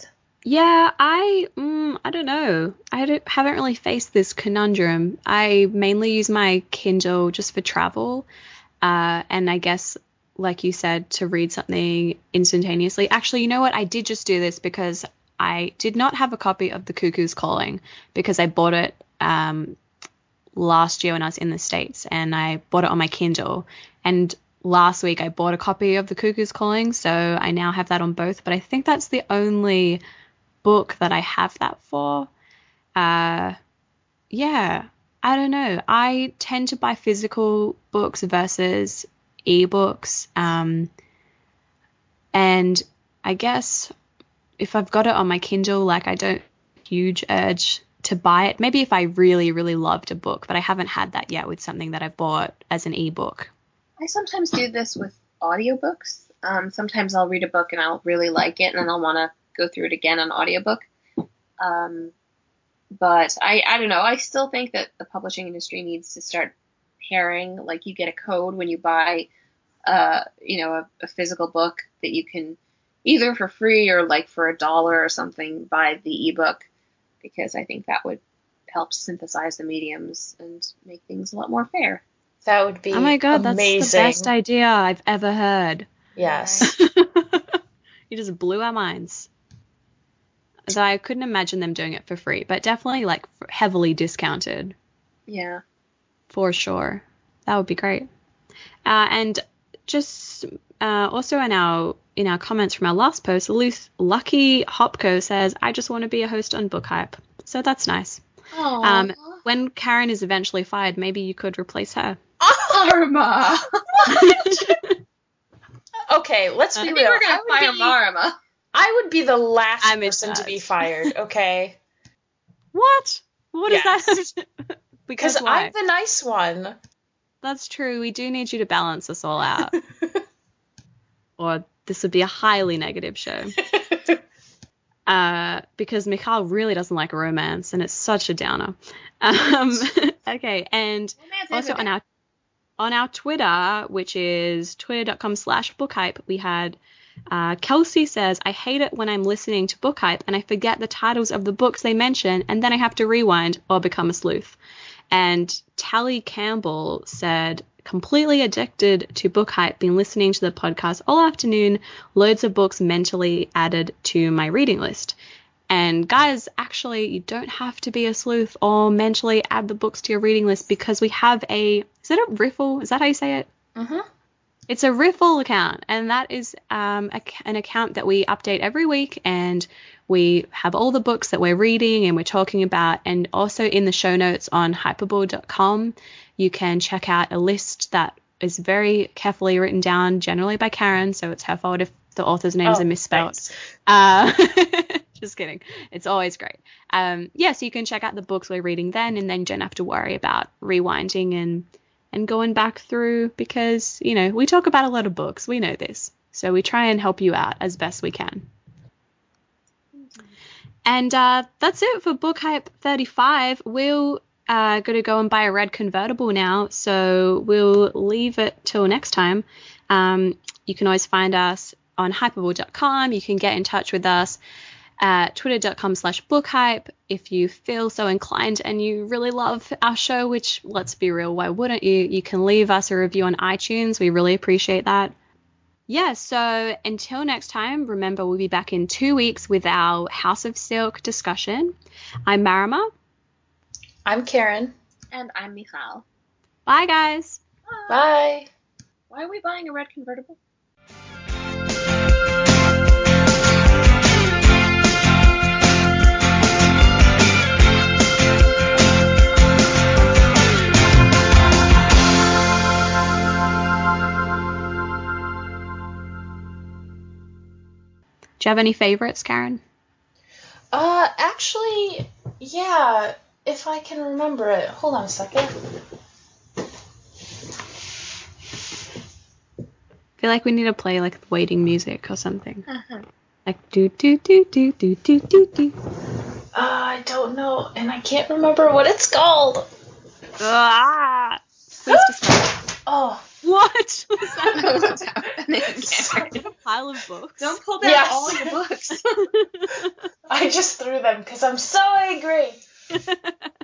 Yeah, I mm, I don't know. I don't, haven't really faced this conundrum. I mainly use my Kindle just for travel, uh, and I guess, like you said, to read something instantaneously. Actually, you know what? I did just do this because I did not have a copy of The Cuckoo's Calling because I bought it um, last year when I was in the States, and I bought it on my Kindle. And last week I bought a copy of The Cuckoo's Calling, so I now have that on both. But I think that's the only book that I have that for. Uh, yeah, I don't know. I tend to buy physical books versus ebooks. Um, and I guess if I've got it on my Kindle, like I don't have a huge urge to buy it. Maybe if I really, really loved a book, but I haven't had that yet with something that I bought as an ebook. I sometimes do this with audiobooks. Um, sometimes I'll read a book and I'll really like it, and then I'll want to go through it again on audiobook. Um, but I, I don't know. I still think that the publishing industry needs to start pairing, like you get a code when you buy, uh, you know, a, a physical book that you can either for free or like for a dollar or something buy the ebook, because I think that would help synthesize the mediums and make things a lot more fair. That would be Oh my god, amazing. That's the best idea I've ever heard. Yes. You just blew our minds. Though I couldn't imagine them doing it for free, but definitely like heavily discounted. Yeah. For sure. That would be great. Uh, and just uh, also in our in our comments from our last post, Luth, Lucky Hopko says, I just want to be a host on Book Hype. So that's nice. Aww. Um, when Karen is eventually fired, maybe you could replace her. Marama. Okay, let's be I think real. we're gonna I would fire be- Marama. I would be the last I'm in person to charge. be fired, okay? What? What Yes. is that? Because why? I'm the nice one. That's true. We do need you to balance us all out. Or this would be a highly negative show. Uh, because Mikhail really doesn't like romance, and it's such a downer. Um, okay, and also on our on our Twitter, which is twitter.com slash bookhype, we had uh, Kelsey says, I hate it when I'm listening to Book Hype and I forget the titles of the books they mention, and then I have to rewind or become a sleuth. And Tally Campbell said, completely addicted to Book Hype, been listening to the podcast all afternoon, loads of books mentally added to my reading list. And guys, actually, you don't have to be a sleuth or mentally add the books to your reading list, because we have a, is it a riffle? Is that how you say it? Mm-hmm. It's a riffle account, and that is um, a, an account that we update every week, and we have all the books that we're reading and we're talking about. And also in the show notes on hypable dot com, you can check out a list that is very carefully written down, generally by Karen, so it's her fault if the author's names Oh, are misspelled. thanks. Uh, just kidding. It's always great. Um, yeah, so you can check out the books we're reading then, and then you don't have to worry about rewinding and and going back through, because, you know, we talk about a lot of books. We know this. So we try and help you out as best we can. And uh, that's it for Book Hype thirty-five. We'll uh, going to go and buy a red convertible now, so we'll leave it till next time. Um, you can always find us on hypable dot com. You can get in touch with us at twitter.com slash bookhype if you feel so inclined and you really love our show, which, let's be real, why wouldn't you? You can leave us a review on iTunes. We really appreciate that. Yeah, so until next time, remember we'll be back in two weeks with our House of Silk discussion. I'm Marama. I'm Karen. And I'm Michal. Bye, guys. Bye. Why are we buying a red convertible? Do you have any favorites, Karen? Uh, actually, yeah, if I can remember it. Hold on a second. I feel like we need to play like waiting music or something. Uh-huh. Like do do do do do do do do. Uh, I don't know, and I can't remember what it's called. Ah! Please describe. Oh. What? Was I don't know that what's happening. a pile of books? Don't pull down Yes. all your books. I just threw them because I'm so angry.